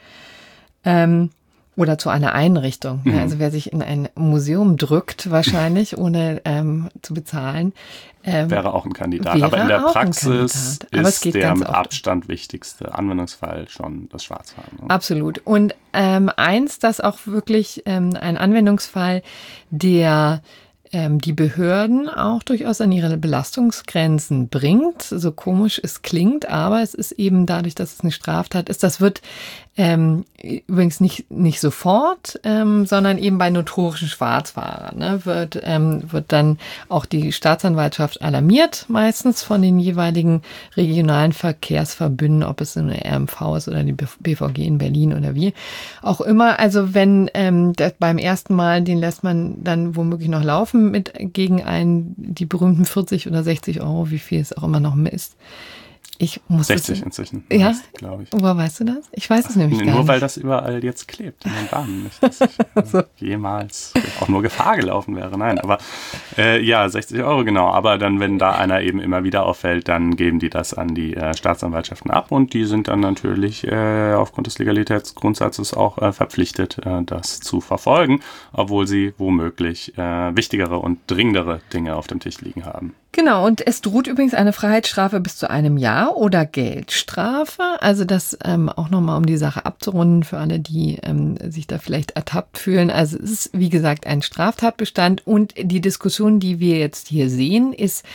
Ähm, Oder zu einer Einrichtung. Mhm. Also wer sich in ein Museum drückt, wahrscheinlich, ohne ähm, zu bezahlen. Ähm, wäre auch ein Kandidat. Aber in der Praxis ist der mit oft. Abstand wichtigste Anwendungsfall schon das Schwarzfahren. Ne? Absolut. Und ähm, eins, das auch wirklich ähm, ein Anwendungsfall, der ähm, die Behörden auch durchaus an ihre Belastungsgrenzen bringt, so komisch es klingt, aber es ist eben dadurch, dass es eine Straftat ist, das wird Ähm, übrigens nicht nicht sofort, ähm, sondern eben bei notorischen Schwarzfahrern, ne, wird ähm, wird dann auch die Staatsanwaltschaft alarmiert, meistens von den jeweiligen regionalen Verkehrsverbünden, ob es eine R M V ist oder die B V G in Berlin oder wie auch immer. Also wenn ähm, das beim ersten Mal, den lässt man dann womöglich noch laufen mit gegen einen die berühmten vierzig oder sechzig Euro, wie viel es auch immer noch ist. Ich muss sechzig das, inzwischen, ja, glaube ich. Woher weißt du das? Ich weiß es nämlich nur, gar nicht. Nur weil das überall jetzt klebt in den Bahnen. Nicht, dass ich äh, so. jemals auch nur Gefahr gelaufen wäre. Nein, aber äh, ja, sechzig Euro genau. Aber dann, wenn da einer eben immer wieder auffällt, dann geben die das an die äh, Staatsanwaltschaften ab und die sind dann natürlich äh, aufgrund des Legalitätsgrundsatzes auch äh, verpflichtet, äh, das zu verfolgen, obwohl sie womöglich äh, wichtigere und dringendere Dinge auf dem Tisch liegen haben. Genau, und es droht übrigens eine Freiheitsstrafe bis zu einem Jahr oder Geldstrafe. Also das ähm, auch nochmal, um die Sache abzurunden für alle, die ähm, sich da vielleicht ertappt fühlen. Also es ist, wie gesagt, ein Straftatbestand und die Diskussion, die wir jetzt hier sehen, ist,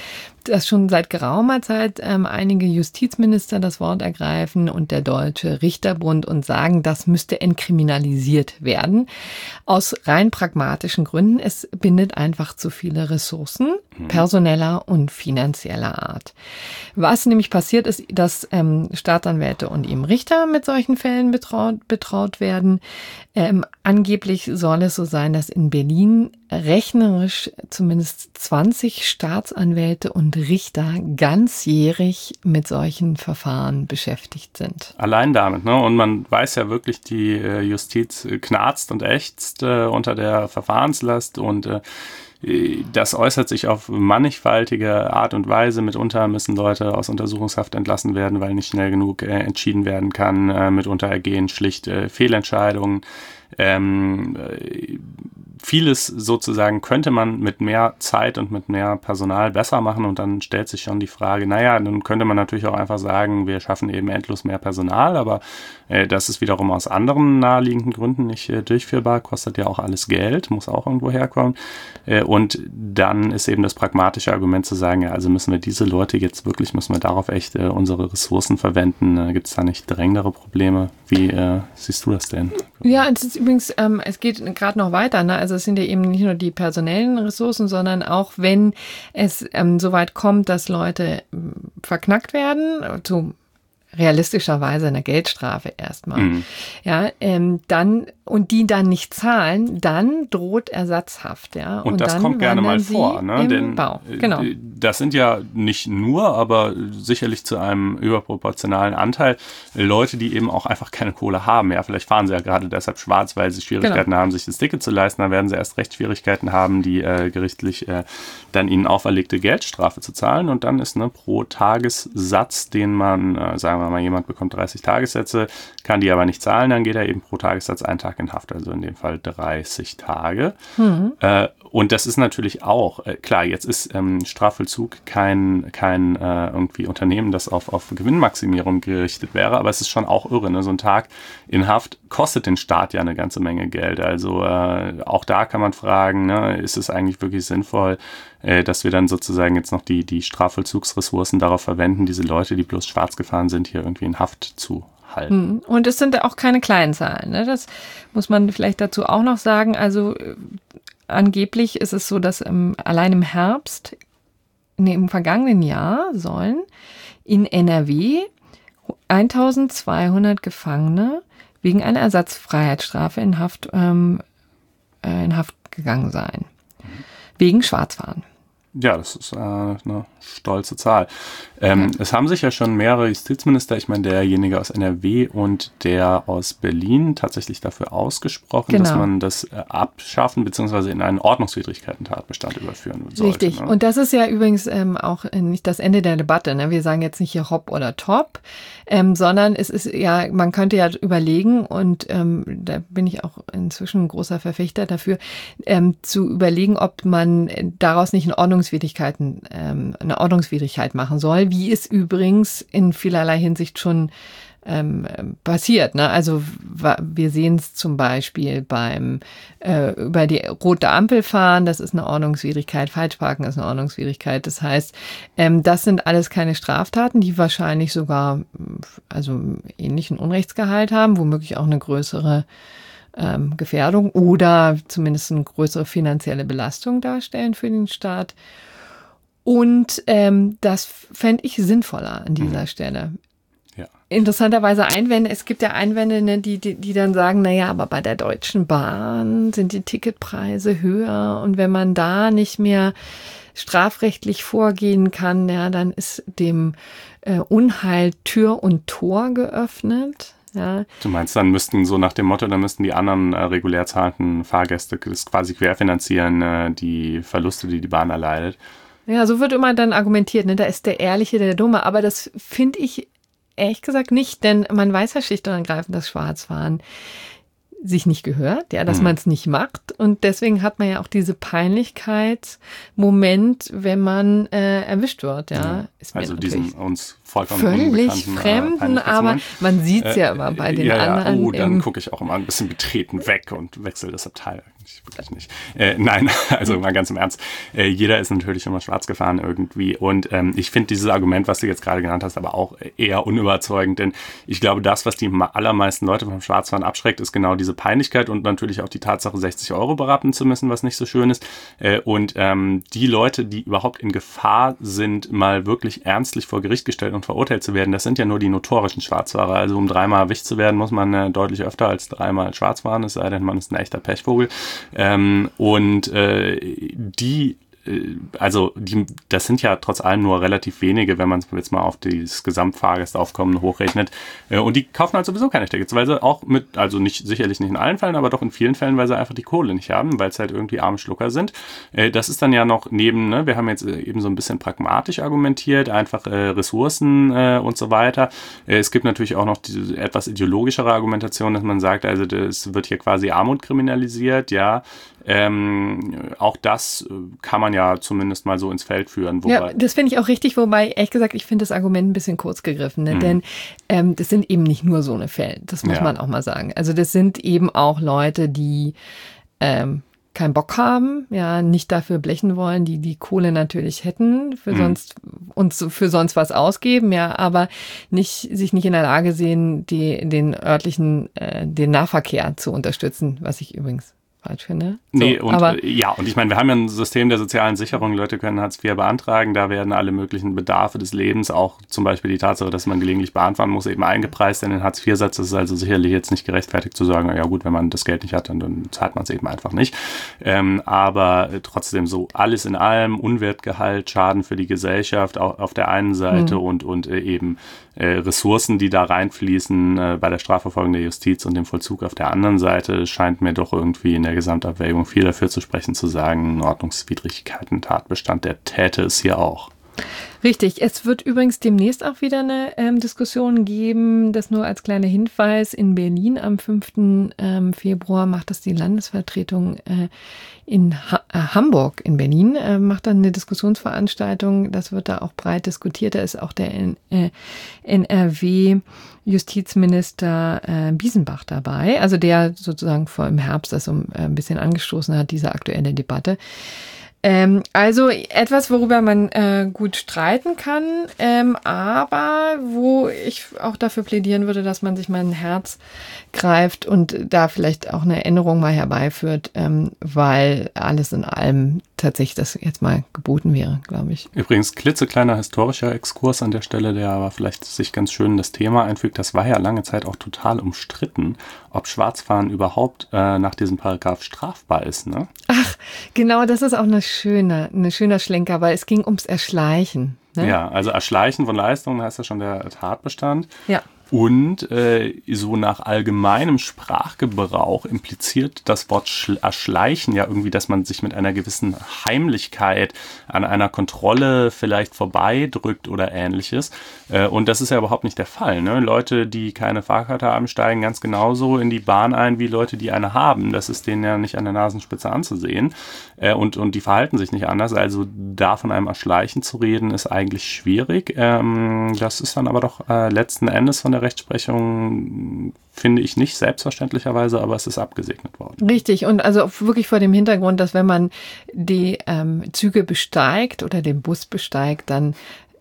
dass schon seit geraumer Zeit ähm, einige Justizminister das Wort ergreifen und der Deutsche Richterbund und sagen, das müsste entkriminalisiert werden. Aus rein pragmatischen Gründen. Es bindet einfach zu viele Ressourcen, personeller und finanzieller Art. Was nämlich passiert ist, dass ähm, Staatsanwälte und eben Richter mit solchen Fällen betraut, betraut werden. Ähm, angeblich soll es so sein, dass in Berlin rechnerisch zumindest zwanzig Staatsanwälte und Richter ganzjährig mit solchen Verfahren beschäftigt sind. Allein damit, ne? Und man weiß ja wirklich, die Justiz knarzt und ächzt äh, unter der Verfahrenslast und äh, das äußert sich auf mannigfaltige Art und Weise. Mitunter müssen Leute aus Untersuchungshaft entlassen werden, weil nicht schnell genug äh, entschieden werden kann. Äh, mitunter ergehen schlicht äh, Fehlentscheidungen. Ähm, äh, vieles sozusagen könnte man mit mehr Zeit und mit mehr Personal besser machen und dann stellt sich schon die Frage, naja, dann könnte man natürlich auch einfach sagen, wir schaffen eben endlos mehr Personal, aber äh, das ist wiederum aus anderen naheliegenden Gründen nicht äh, durchführbar, kostet ja auch alles Geld, muss auch irgendwo herkommen äh, und dann ist eben das pragmatische Argument zu sagen, ja, also müssen wir diese Leute jetzt wirklich, müssen wir darauf echt äh, unsere Ressourcen verwenden, äh, gibt es da nicht drängendere Probleme? Wie äh, siehst du das denn? Ja, es ist übrigens, ähm, es geht gerade noch weiter, ne? Also es sind ja eben nicht nur die personellen Ressourcen, sondern auch wenn es ähm, so weit kommt, dass Leute ähm, verknackt werden, zu realistischerweise eine Geldstrafe erstmal, mhm. ja, ähm, dann und die dann nicht zahlen, dann droht Ersatzhaft, ja. Und, und das dann kommt gerne mal vor, ne? Denn Bau. Genau. Das sind ja nicht nur, aber sicherlich zu einem überproportionalen Anteil Leute, die eben auch einfach keine Kohle haben. Ja, vielleicht fahren sie ja gerade deshalb schwarz, weil sie Schwierigkeiten genau. haben, sich das Ticket zu leisten. Dann werden sie erst recht Schwierigkeiten haben, die äh, gerichtlich äh, dann ihnen auferlegte Geldstrafe zu zahlen. Und dann ist ne, pro Tagessatz, den man, äh, sagen wir mal, jemand bekommt dreißig Tagessätze, kann die aber nicht zahlen, dann geht er eben pro Tagessatz einen Tag in Haft, also in dem Fall dreißig Tage. Mhm. Äh, und das ist natürlich auch, äh, klar, jetzt ist ähm, Strafvollzug kein, kein äh, irgendwie Unternehmen, das auf, auf Gewinnmaximierung gerichtet wäre, aber es ist schon auch irre, ne? So ein Tag in Haft kostet den Staat ja eine ganze Menge Geld. Also äh, auch da kann man fragen, ne, ist es eigentlich wirklich sinnvoll, äh, dass wir dann sozusagen jetzt noch die, die Strafvollzugsressourcen darauf verwenden, diese Leute, die bloß schwarz gefahren sind, hier irgendwie in Haft zu halten. Und es sind auch keine kleinen Zahlen, ne? Das muss man vielleicht dazu auch noch sagen. Also äh, angeblich ist es so, dass ähm, allein im Herbst, nee, im vergangenen Jahr sollen in N R W eintausendzweihundert Gefangene wegen einer Ersatzfreiheitsstrafe in Haft, ähm, äh, in Haft gegangen sein. Mhm. Wegen Schwarzfahren. Ja, das ist äh, eine stolze Zahl. Ähm, ja. Es haben sich ja schon mehrere Justizminister, ich meine derjenige aus N R W und der aus Berlin, tatsächlich dafür ausgesprochen, genau. dass man das äh, abschaffen bzw. in einen Ordnungswidrigkeiten-Tatbestand überführen sollte. Richtig. Ne? Und das ist ja übrigens ähm, auch nicht das Ende der Debatte. Ne? Wir sagen jetzt nicht hier hopp oder top, ähm, sondern es ist ja, man könnte ja überlegen und ähm, da bin ich auch inzwischen ein großer Verfechter dafür, ähm, zu überlegen, ob man daraus nicht eine Ordnungswidrigkeiten, ähm, eine Ordnungswidrigkeit machen soll, wie es übrigens in vielerlei Hinsicht schon ähm, passiert. Ne? Also wir sehen es zum Beispiel beim äh, über die rote Ampel fahren, das ist eine Ordnungswidrigkeit, Falschparken ist eine Ordnungswidrigkeit. Das heißt, ähm, das sind alles keine Straftaten, die wahrscheinlich sogar also ähnlichen Unrechtsgehalt haben, womöglich auch eine größere ähm, Gefährdung oder zumindest eine größere finanzielle Belastung darstellen für den Staat. Und ähm, das fände ich sinnvoller an dieser mhm. Stelle. Ja. Interessanterweise Einwände, es gibt ja Einwände, ne, die, die, die dann sagen, naja, aber bei der Deutschen Bahn sind die Ticketpreise höher und wenn man da nicht mehr strafrechtlich vorgehen kann, ja, dann ist dem äh, Unheil Tür und Tor geöffnet. Ja. Du meinst, dann müssten so nach dem Motto, dann müssten die anderen äh, regulär zahlenden Fahrgäste das quasi querfinanzieren, äh, die Verluste, die die Bahn erleidet. Ja, so wird immer dann argumentiert, ne? Da ist der Ehrliche, der Dumme. Aber das finde ich ehrlich gesagt nicht, denn man weiß ja schlicht und ergreifend, dass Schwarzfahren sich nicht gehört, ja, dass mhm. man es nicht macht. Und deswegen hat man ja auch diese Peinlichkeitsmoment, wenn man äh, erwischt wird, ja. ja. Ist also diesen uns vollkommen völlig Fremden, äh, aber man sieht es äh, ja immer bei den ja, anderen. Oh, dann gucke ich auch immer ein bisschen betreten weg und wechsle das Abteil. ich wirklich nicht. Äh, nein, also mal ganz im Ernst. Äh, jeder ist natürlich immer schwarz gefahren irgendwie. Und ähm, ich finde dieses Argument, was du jetzt gerade genannt hast, aber auch eher unüberzeugend. Denn ich glaube, das, was die allermeisten Leute vom Schwarzfahren abschreckt, ist genau diese Peinlichkeit und natürlich auch die Tatsache, sechzig Euro berappen zu müssen, was nicht so schön ist. Äh, und ähm, die Leute, die überhaupt in Gefahr sind, mal wirklich ernstlich vor Gericht gestellt und verurteilt zu werden, das sind ja nur die notorischen Schwarzfahrer. Also um dreimal erwischt zu werden, muss man äh, deutlich öfter als dreimal schwarz fahren, es sei denn, man ist ein echter Pechvogel. Ähm, und äh, die Also die, das sind ja trotz allem nur relativ wenige, wenn man es jetzt mal auf das Gesamtfahrgästaufkommen hochrechnet. Und die kaufen halt sowieso keine Tickets, weil sie auch mit, also nicht sicherlich nicht in allen Fällen, aber doch in vielen Fällen, weil sie einfach die Kohle nicht haben, weil es halt irgendwie arme Schlucker sind. Das ist dann ja noch neben, ne, wir haben jetzt eben so ein bisschen pragmatisch argumentiert, einfach äh, Ressourcen äh, und so weiter. Es gibt natürlich auch noch diese etwas ideologischere Argumentation, dass man sagt, also das wird hier quasi Armut kriminalisiert, ja. Ähm, auch das kann man ja zumindest mal so ins Feld führen. Wobei ja, das finde ich auch richtig, wobei, ehrlich gesagt, ich finde das Argument ein bisschen kurz gegriffen, ne? mhm. denn ähm, das sind eben nicht nur so eine Fälle, das muss ja. man auch mal sagen. Also das sind eben auch Leute, die ähm, keinen Bock haben, ja, nicht dafür blechen wollen, die die Kohle natürlich hätten, für mhm. sonst uns für sonst was ausgeben, ja, aber nicht sich nicht in der Lage sehen, die den örtlichen äh, den Nahverkehr zu unterstützen, was ich übrigens falsch finde. So, nee, und aber, äh, ja, und ich meine, wir haben ja ein System der sozialen Sicherung, Leute können Hartz vier beantragen, da werden alle möglichen Bedarfe des Lebens, auch zum Beispiel die Tatsache, dass man gelegentlich Bahn fahren muss, eben eingepreist in den Hartz vier Satz. Das ist also sicherlich jetzt nicht gerechtfertigt zu sagen, ja gut, wenn man das Geld nicht hat, dann, dann zahlt man es eben einfach nicht. Ähm, aber äh, trotzdem so alles in allem, Unwertgehalt, Schaden für die Gesellschaft auch auf der einen Seite mhm. und, und äh, eben äh, Ressourcen, die da reinfließen äh, bei der Strafverfolgung der Justiz und dem Vollzug auf der anderen Seite, scheint mir doch irgendwie in der Gesamtabwägung viel dafür zu sprechen, zu sagen, Ordnungswidrigkeiten, Tatbestand, der täte es hier auch. Richtig. Es wird übrigens demnächst auch wieder eine ähm, Diskussion geben, das nur als kleiner Hinweis. In Berlin am fünften Ähm, Februar macht das die Landesvertretung äh, in ha- äh, Hamburg in Berlin, äh, macht dann eine Diskussionsveranstaltung. Das wird da auch breit diskutiert. Da ist auch der N- äh, N R W-Justizminister äh, Biesenbach dabei, also der sozusagen vor im Herbst das so äh, ein bisschen angestoßen hat, diese aktuelle Debatte. Ähm, also etwas, worüber man äh, gut streiten kann, ähm, aber wo ich auch dafür plädieren würde, dass man sich mal ein Herz greift und da vielleicht auch eine Änderung mal herbeiführt, ähm, weil alles in allem tatsächlich das jetzt mal geboten wäre, glaube ich. Übrigens, klitzekleiner historischer Exkurs an der Stelle, der aber vielleicht sich ganz schön in das Thema einfügt. Das war ja lange Zeit auch total umstritten, ob Schwarzfahren überhaupt äh, nach diesem Paragraph strafbar ist, ne? Ach, genau, das ist auch eine schöne, eine schöner Schlenker, weil es ging ums Erschleichen. Ne? Ja, also Erschleichen von Leistungen heißt ja schon der Tatbestand. Ja. Und äh, so nach allgemeinem Sprachgebrauch impliziert das Wort Schl- Erschleichen ja irgendwie, dass man sich mit einer gewissen Heimlichkeit an einer Kontrolle vielleicht vorbeidrückt oder ähnliches. Äh, und das ist ja überhaupt nicht der Fall, ne? Leute, die keine Fahrkarte haben, steigen ganz genauso in die Bahn ein wie Leute, die eine haben. Das ist denen ja nicht an der Nasenspitze anzusehen. Äh, und, und die verhalten sich nicht anders. Also da von einem Erschleichen zu reden, ist eigentlich schwierig. Ähm, das ist dann aber doch äh, letzten Endes von der Rechtsprechung, finde ich nicht selbstverständlicherweise, aber es ist abgesegnet worden. Richtig, und also wirklich vor dem Hintergrund, dass wenn man die ähm, Züge besteigt oder den Bus besteigt, dann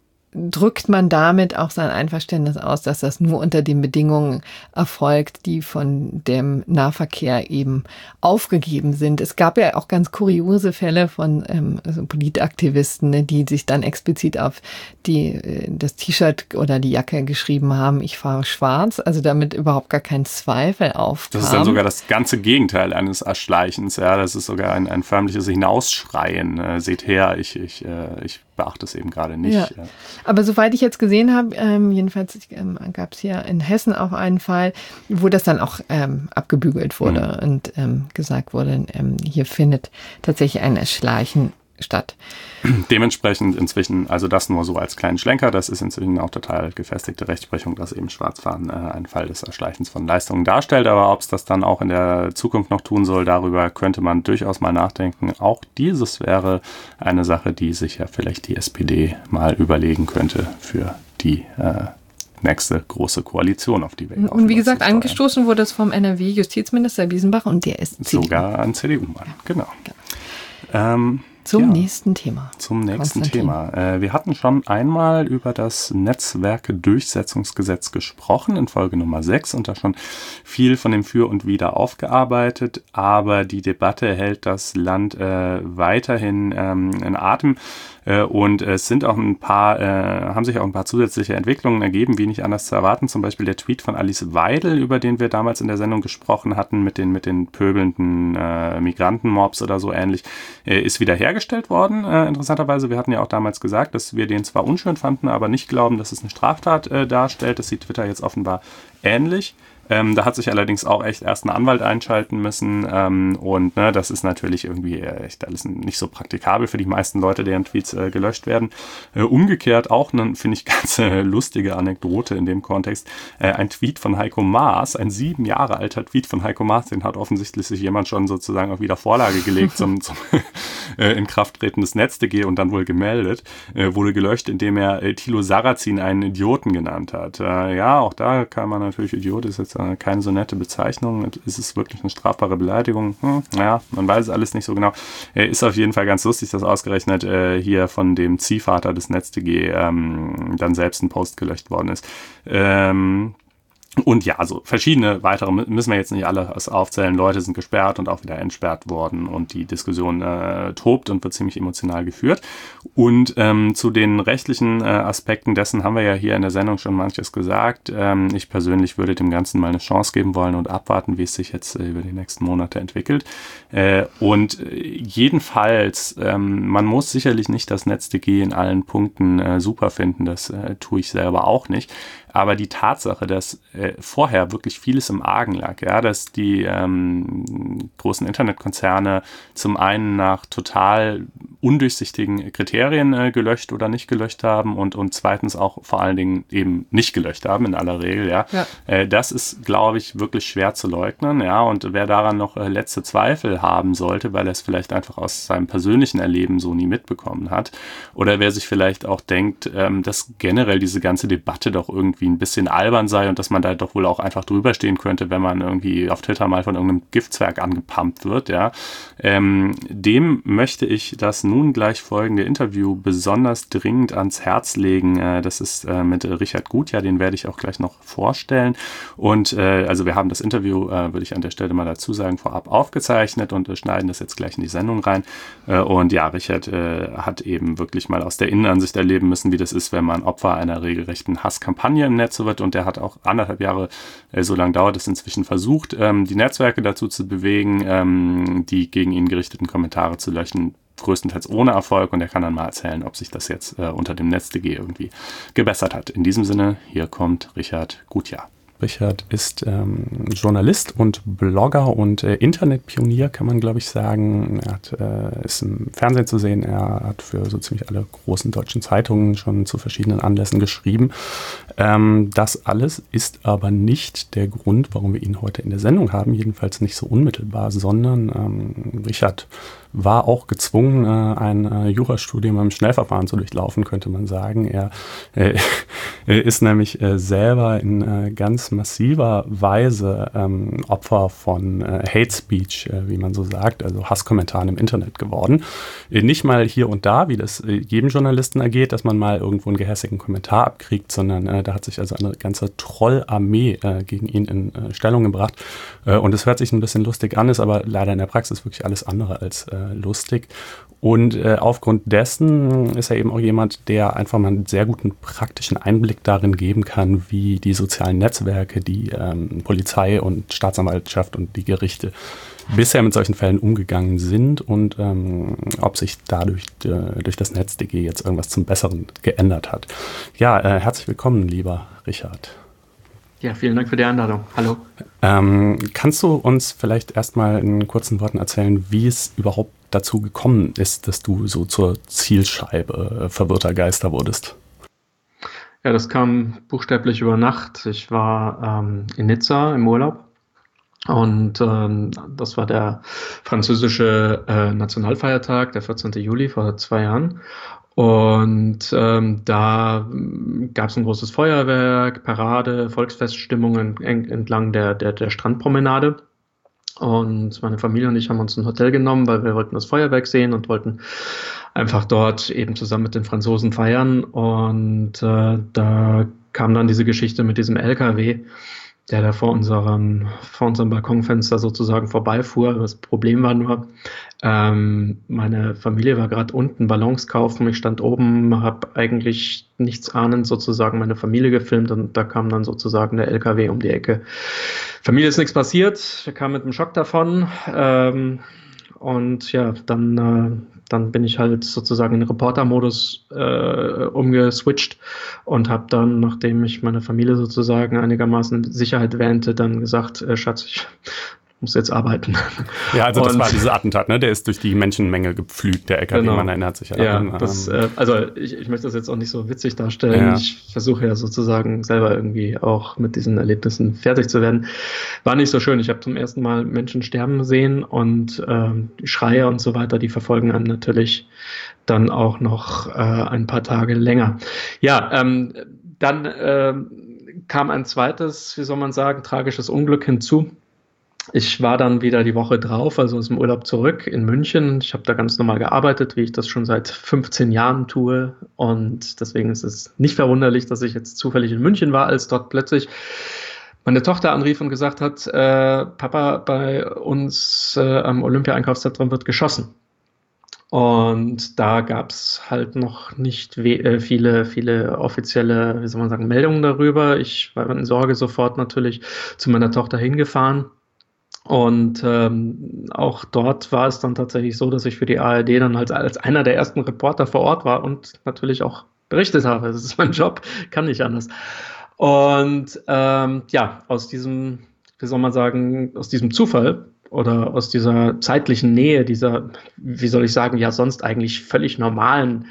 drückt man damit auch sein Einverständnis aus, dass das nur unter den Bedingungen erfolgt, die von dem Nahverkehr eben aufgegeben sind. Es gab ja auch ganz kuriose Fälle von ähm, also Politaktivisten, ne, die sich dann explizit auf die das T-Shirt oder die Jacke geschrieben haben, ich fahre schwarz, also damit überhaupt gar kein Zweifel aufkam. Das ist dann sogar das ganze Gegenteil eines Erschleichens, ja, das ist sogar ein, ein förmliches Hinausschreien. Äh, seht her, ich, ich, äh, ich beachte es eben gerade nicht. Ja. Aber soweit ich jetzt gesehen habe, ähm, jedenfalls ähm, gab es hier in Hessen auch einen Fall, wo das dann auch ähm, abgebügelt wurde mhm. und ähm, gesagt wurde, ähm, hier findet tatsächlich ein Erschleichen statt. Dementsprechend inzwischen, also das nur so als kleinen Schlenker, das ist inzwischen auch total gefestigte Rechtsprechung, dass eben Schwarzfahren äh, einen Fall des Erschleichens von Leistungen darstellt, aber ob es das dann auch in der Zukunft noch tun soll, darüber könnte man durchaus mal nachdenken. Auch dieses wäre eine Sache, die sich ja vielleicht die S P D mal überlegen könnte für die äh, nächste große Koalition, auf die wir Und, und wie gesagt, angestoßen wurde es vom N R W-Justizminister Wiesenbach und der ist C D U. Sogar ein C D U-Mann, genau. genau. Ähm, Zum ja, nächsten Thema. Zum nächsten Thema. Äh, wir hatten schon einmal über das Netzwerkedurchsetzungsgesetz gesprochen in Folge Nummer sechs und da schon viel von dem Für und Wider aufgearbeitet, aber die Debatte hält das Land äh, weiterhin ähm, in Atem. Und es sind auch ein paar, äh, haben sich auch ein paar zusätzliche Entwicklungen ergeben, wie nicht anders zu erwarten. Zum Beispiel der Tweet von Alice Weidel, über den wir damals in der Sendung gesprochen hatten, mit den, mit den pöbelnden äh, Migrantenmobs oder so ähnlich, äh, ist wieder hergestellt worden. Äh, interessanterweise, wir hatten ja auch damals gesagt, dass wir den zwar unschön fanden, aber nicht glauben, dass es eine Straftat äh, darstellt. Das sieht Twitter jetzt offenbar ähnlich. Ähm, da hat sich allerdings auch echt erst ein Anwalt einschalten müssen ähm, und ne, das ist natürlich irgendwie echt alles nicht so praktikabel für die meisten Leute, deren Tweets äh, gelöscht werden. Äh, umgekehrt auch eine, finde ich, ganz äh, lustige Anekdote in dem Kontext. Äh, ein Tweet von Heiko Maas, ein sieben Jahre alter Tweet von Heiko Maas, den hat offensichtlich sich jemand schon sozusagen auf wieder Vorlage gelegt zum, zum äh, Inkrafttreten des NetzDG und dann wohl gemeldet, äh, wurde gelöscht, indem er äh, Thilo Sarrazin einen Idioten genannt hat. Äh, ja, auch da kann man natürlich, Idiot ist jetzt keine so nette Bezeichnung. Ist es wirklich eine strafbare Beleidigung? Hm, naja, man weiß es alles nicht so genau. Äh, ist auf jeden Fall ganz lustig, dass ausgerechnet äh, hier von dem Ziehvater des NetzDG ähm, dann selbst ein Post gelöscht worden ist. Ähm, Und ja, so verschiedene weitere müssen wir jetzt nicht alle aufzählen. Leute sind gesperrt und auch wieder entsperrt worden und die Diskussion äh, tobt und wird ziemlich emotional geführt. Und ähm, zu den rechtlichen äh, Aspekten dessen haben wir ja hier in der Sendung schon manches gesagt. Ähm, ich persönlich würde dem Ganzen mal eine Chance geben wollen und abwarten, wie es sich jetzt äh, über die nächsten Monate entwickelt. Äh, und jedenfalls, ähm, man muss sicherlich nicht das NetzDG in allen Punkten äh, super finden. Das äh, tue ich selber auch nicht. Aber die Tatsache, dass äh, vorher wirklich vieles im Argen lag, ja, dass die ähm, großen Internetkonzerne zum einen nach total undurchsichtigen Kriterien äh, gelöscht oder nicht gelöscht haben und, und zweitens auch vor allen Dingen eben nicht gelöscht haben in aller Regel, ja. ja. Äh, das ist, glaube ich, wirklich schwer zu leugnen, ja, und wer daran noch äh, letzte Zweifel haben sollte, weil er es vielleicht einfach aus seinem persönlichen Erleben so nie mitbekommen hat oder wer sich vielleicht auch denkt, ähm, dass generell diese ganze Debatte doch irgendwie ein bisschen albern sei und dass man da doch wohl auch einfach drüber stehen könnte, wenn man irgendwie auf Twitter mal von irgendeinem Giftzwerg angepumpt wird, ja. Ähm, dem möchte ich das nun gleich folgende Interview besonders dringend ans Herz legen. Äh, das ist äh, mit Richard Gutjahr, den werde ich auch gleich noch vorstellen. Und äh, also wir haben das Interview, äh, würde ich an der Stelle mal dazu sagen, vorab aufgezeichnet und äh, schneiden das jetzt gleich in die Sendung rein. Äh, und ja, Richard äh, hat eben wirklich mal aus der Innenansicht erleben müssen, wie das ist, wenn man Opfer einer regelrechten Hasskampagne im Netz wird. Und der hat auch anderthalb Jahre, äh, so lange dauert es inzwischen, versucht, ähm, die Netzwerke dazu zu bewegen, ähm, die gegen ihn gerichteten Kommentare zu löschen, größtenteils ohne Erfolg, und er kann dann mal erzählen, ob sich das jetzt äh, unter dem NetzDG irgendwie gebessert hat. In diesem Sinne, hier kommt Richard Gutjahr. Richard ist ähm, Journalist und Blogger und äh, Internetpionier, kann man, glaube ich, sagen. Er hat, äh, ist im Fernsehen zu sehen. Er hat für so ziemlich alle großen deutschen Zeitungen schon zu verschiedenen Anlässen geschrieben. Ähm, das alles ist aber nicht der Grund, warum wir ihn heute in der Sendung haben, jedenfalls nicht so unmittelbar, sondern ähm, Richard war auch gezwungen, äh, ein äh, Jurastudium im Schnellverfahren zu durchlaufen, könnte man sagen. Er äh, ist nämlich äh, selber in äh, ganz massiver Weise ähm, Opfer von äh, Hate Speech, äh, wie man so sagt, also Hasskommentaren im Internet geworden. Äh, nicht mal hier und da, wie das äh, jedem Journalisten ergeht, dass man mal irgendwo einen gehässigen Kommentar abkriegt, sondern äh, da hat sich also eine ganze Trollarmee äh, gegen ihn in äh, Stellung gebracht. Äh, und es hört sich ein bisschen lustig an, ist aber leider in der Praxis wirklich alles andere als äh, lustig. Und äh, aufgrund dessen ist er eben auch jemand, der einfach mal einen sehr guten praktischen Einblick darin geben kann, wie die sozialen Netzwerke, die ähm, Polizei und Staatsanwaltschaft und die Gerichte bisher mit solchen Fällen umgegangen sind und ähm, ob sich dadurch äh, durch das NetzDG jetzt irgendwas zum Besseren geändert hat. Ja, äh, herzlich willkommen, lieber Richard. Ja, vielen Dank für die Einladung. Hallo. Ähm, kannst du uns vielleicht erstmal in kurzen Worten erzählen, wie es überhaupt dazu gekommen ist, dass du so zur Zielscheibe äh, verwirrter Geister wurdest? Ja, das kam buchstäblich über Nacht. Ich war ähm, in Nizza im Urlaub und ähm, das war der französische äh, Nationalfeiertag, der vierzehnten Juli vor zwei Jahren. Und ähm, da gab es ein großes Feuerwerk, Parade, Volksfeststimmung entlang der, der, der Strandpromenade. Und meine Familie und ich haben uns ein Hotel genommen, weil wir wollten das Feuerwerk sehen und wollten einfach dort eben zusammen mit den Franzosen feiern. Und äh, da kam dann diese Geschichte mit diesem L K W, der da vor unserem, vor unserem Balkonfenster sozusagen vorbeifuhr. Das Problem war nur, ähm, meine Familie war gerade unten Ballons kaufen. Ich stand oben, habe eigentlich nichts ahnend sozusagen meine Familie gefilmt und da kam dann sozusagen der L K W um die Ecke. Familie ist nichts passiert, wir kamen mit einem Schock davon. Ähm, und ja, dann, äh, dann bin ich halt sozusagen in den Reporter-Modus äh, umgeswitcht und habe dann, nachdem ich meine Familie sozusagen einigermaßen Sicherheit wähnte, dann gesagt, äh, Schatz, ich muss jetzt arbeiten. Ja, also das und, war dieser Attentat, ne? Der ist durch die Menschenmenge gepflügt, der L K W, genau. Man erinnert sich ja daran. Ja, das, äh, also ich, ich möchte das jetzt auch nicht so witzig darstellen. Ja. Ich versuche ja sozusagen selber irgendwie auch mit diesen Erlebnissen fertig zu werden. War nicht so schön. Ich habe zum ersten Mal Menschen sterben sehen und ähm, die Schreie und so weiter, die verfolgen einem natürlich dann auch noch äh, ein paar Tage länger. Ja, ähm, dann äh, kam ein zweites, wie soll man sagen, tragisches Unglück hinzu. Ich war dann wieder die Woche drauf, also aus dem Urlaub zurück in München. Ich habe da ganz normal gearbeitet, wie ich das schon seit fünfzehn Jahren tue. Und deswegen ist es nicht verwunderlich, dass ich jetzt zufällig in München war, als dort plötzlich meine Tochter anrief und gesagt hat, äh, Papa, bei uns äh, am Olympia-Einkaufszentrum wird geschossen. Und da gab es halt noch nicht we- äh, viele, viele offizielle, wie soll man sagen, Meldungen darüber. Ich war in Sorge sofort natürlich zu meiner Tochter hingefahren. Und ähm, auch dort war es dann tatsächlich so, dass ich für die A R D dann als, als einer der ersten Reporter vor Ort war und natürlich auch berichtet habe. Das ist mein Job, kann nicht anders. Und ähm, ja, aus diesem, wie soll man sagen, aus diesem Zufall oder aus dieser zeitlichen Nähe, dieser, wie soll ich sagen, ja sonst eigentlich völlig normalen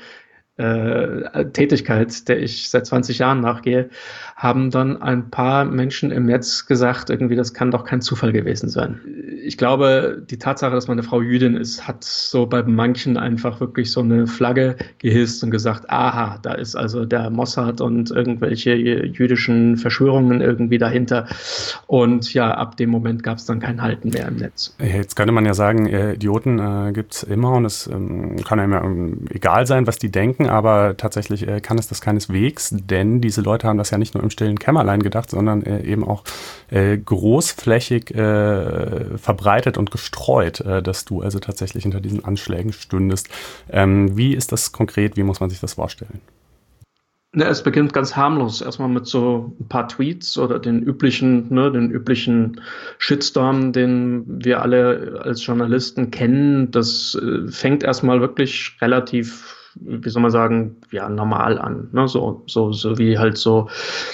Äh, Tätigkeit, der ich seit zwanzig Jahren nachgehe, haben dann ein paar Menschen im Netz gesagt, irgendwie, das kann doch kein Zufall gewesen sein. Ich glaube, die Tatsache, dass meine Frau Jüdin ist, hat so bei manchen einfach wirklich so eine Flagge gehisst und gesagt, aha, da ist also der Mossad und irgendwelche jüdischen Verschwörungen irgendwie dahinter. Und ja, ab dem Moment gab es dann kein Halten mehr im Netz. Jetzt könnte man ja sagen, Idioten äh, gibt es immer und es ähm, kann einem ja ähm, egal sein, was die denken, aber tatsächlich äh, kann es das keineswegs, denn diese Leute haben das ja nicht nur im stillen Kämmerlein gedacht, sondern äh, eben auch äh, großflächig äh, verbreitet und gestreut, äh, dass du also tatsächlich hinter diesen Anschlägen stündest. Ähm, wie ist das konkret? Wie muss man sich das vorstellen? Ne, es beginnt ganz harmlos. Erstmal mit so ein paar Tweets oder den üblichen, ne, den üblichen Shitstorm, den wir alle als Journalisten kennen. Das äh, fängt erstmal wirklich relativ, wie soll man sagen, ja, normal an, ne? so, so, so wie halt so.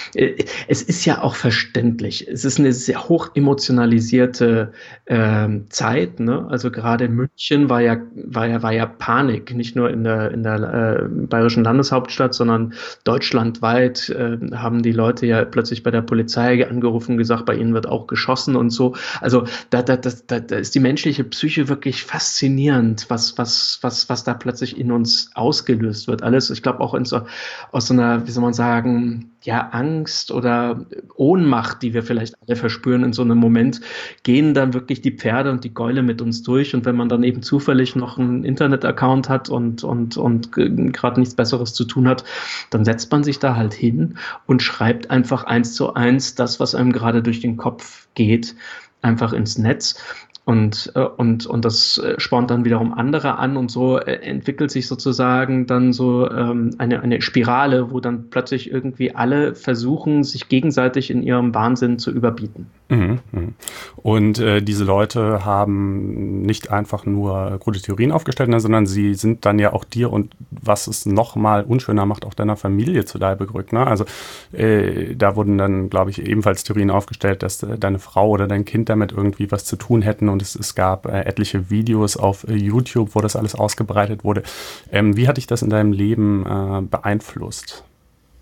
Es ist ja auch verständlich. Es ist eine sehr hoch emotionalisierte äh, Zeit, ne? Also gerade in München war ja, war ja, war ja Panik, nicht nur in der, in der äh, bayerischen Landeshauptstadt, sondern deutschlandweit äh, haben die Leute ja plötzlich bei der Polizei angerufen und gesagt, bei ihnen wird auch geschossen und so. Also da, da, da, da ist die menschliche Psyche wirklich faszinierend, was, was, was, was da plötzlich in uns ausgelöst wird. Alles, ich glaube auch in so, aus so einer, wie soll man sagen, ja, Angst oder Ohnmacht, die wir vielleicht alle verspüren in so einem Moment, gehen dann wirklich die Pferde und die Gäule mit uns durch. Und wenn man dann eben zufällig noch einen Internet-Account hat und, und, und gerade nichts Besseres zu tun hat, dann setzt man sich da halt hin und schreibt einfach eins zu eins das, was einem gerade durch den Kopf geht, einfach ins Netz. Und, und, und das spornt dann wiederum andere an und so entwickelt sich sozusagen dann so ähm, eine, eine Spirale, wo dann plötzlich irgendwie alle versuchen, sich gegenseitig in ihrem Wahnsinn zu überbieten. Mhm, mhm. Und äh, diese Leute haben nicht einfach nur gute Theorien aufgestellt, ne, sondern sie sind dann ja auch dir und was es noch mal unschöner macht, auch deiner Familie zu Leibe gerückt. Ne? Also äh, da wurden dann, glaube ich, ebenfalls Theorien aufgestellt, dass äh, deine Frau oder dein Kind damit irgendwie was zu tun hätten. Und es, es gab äh, etliche Videos auf äh, YouTube, wo das alles ausgebreitet wurde. Ähm, wie hat dich das in deinem Leben äh, beeinflusst?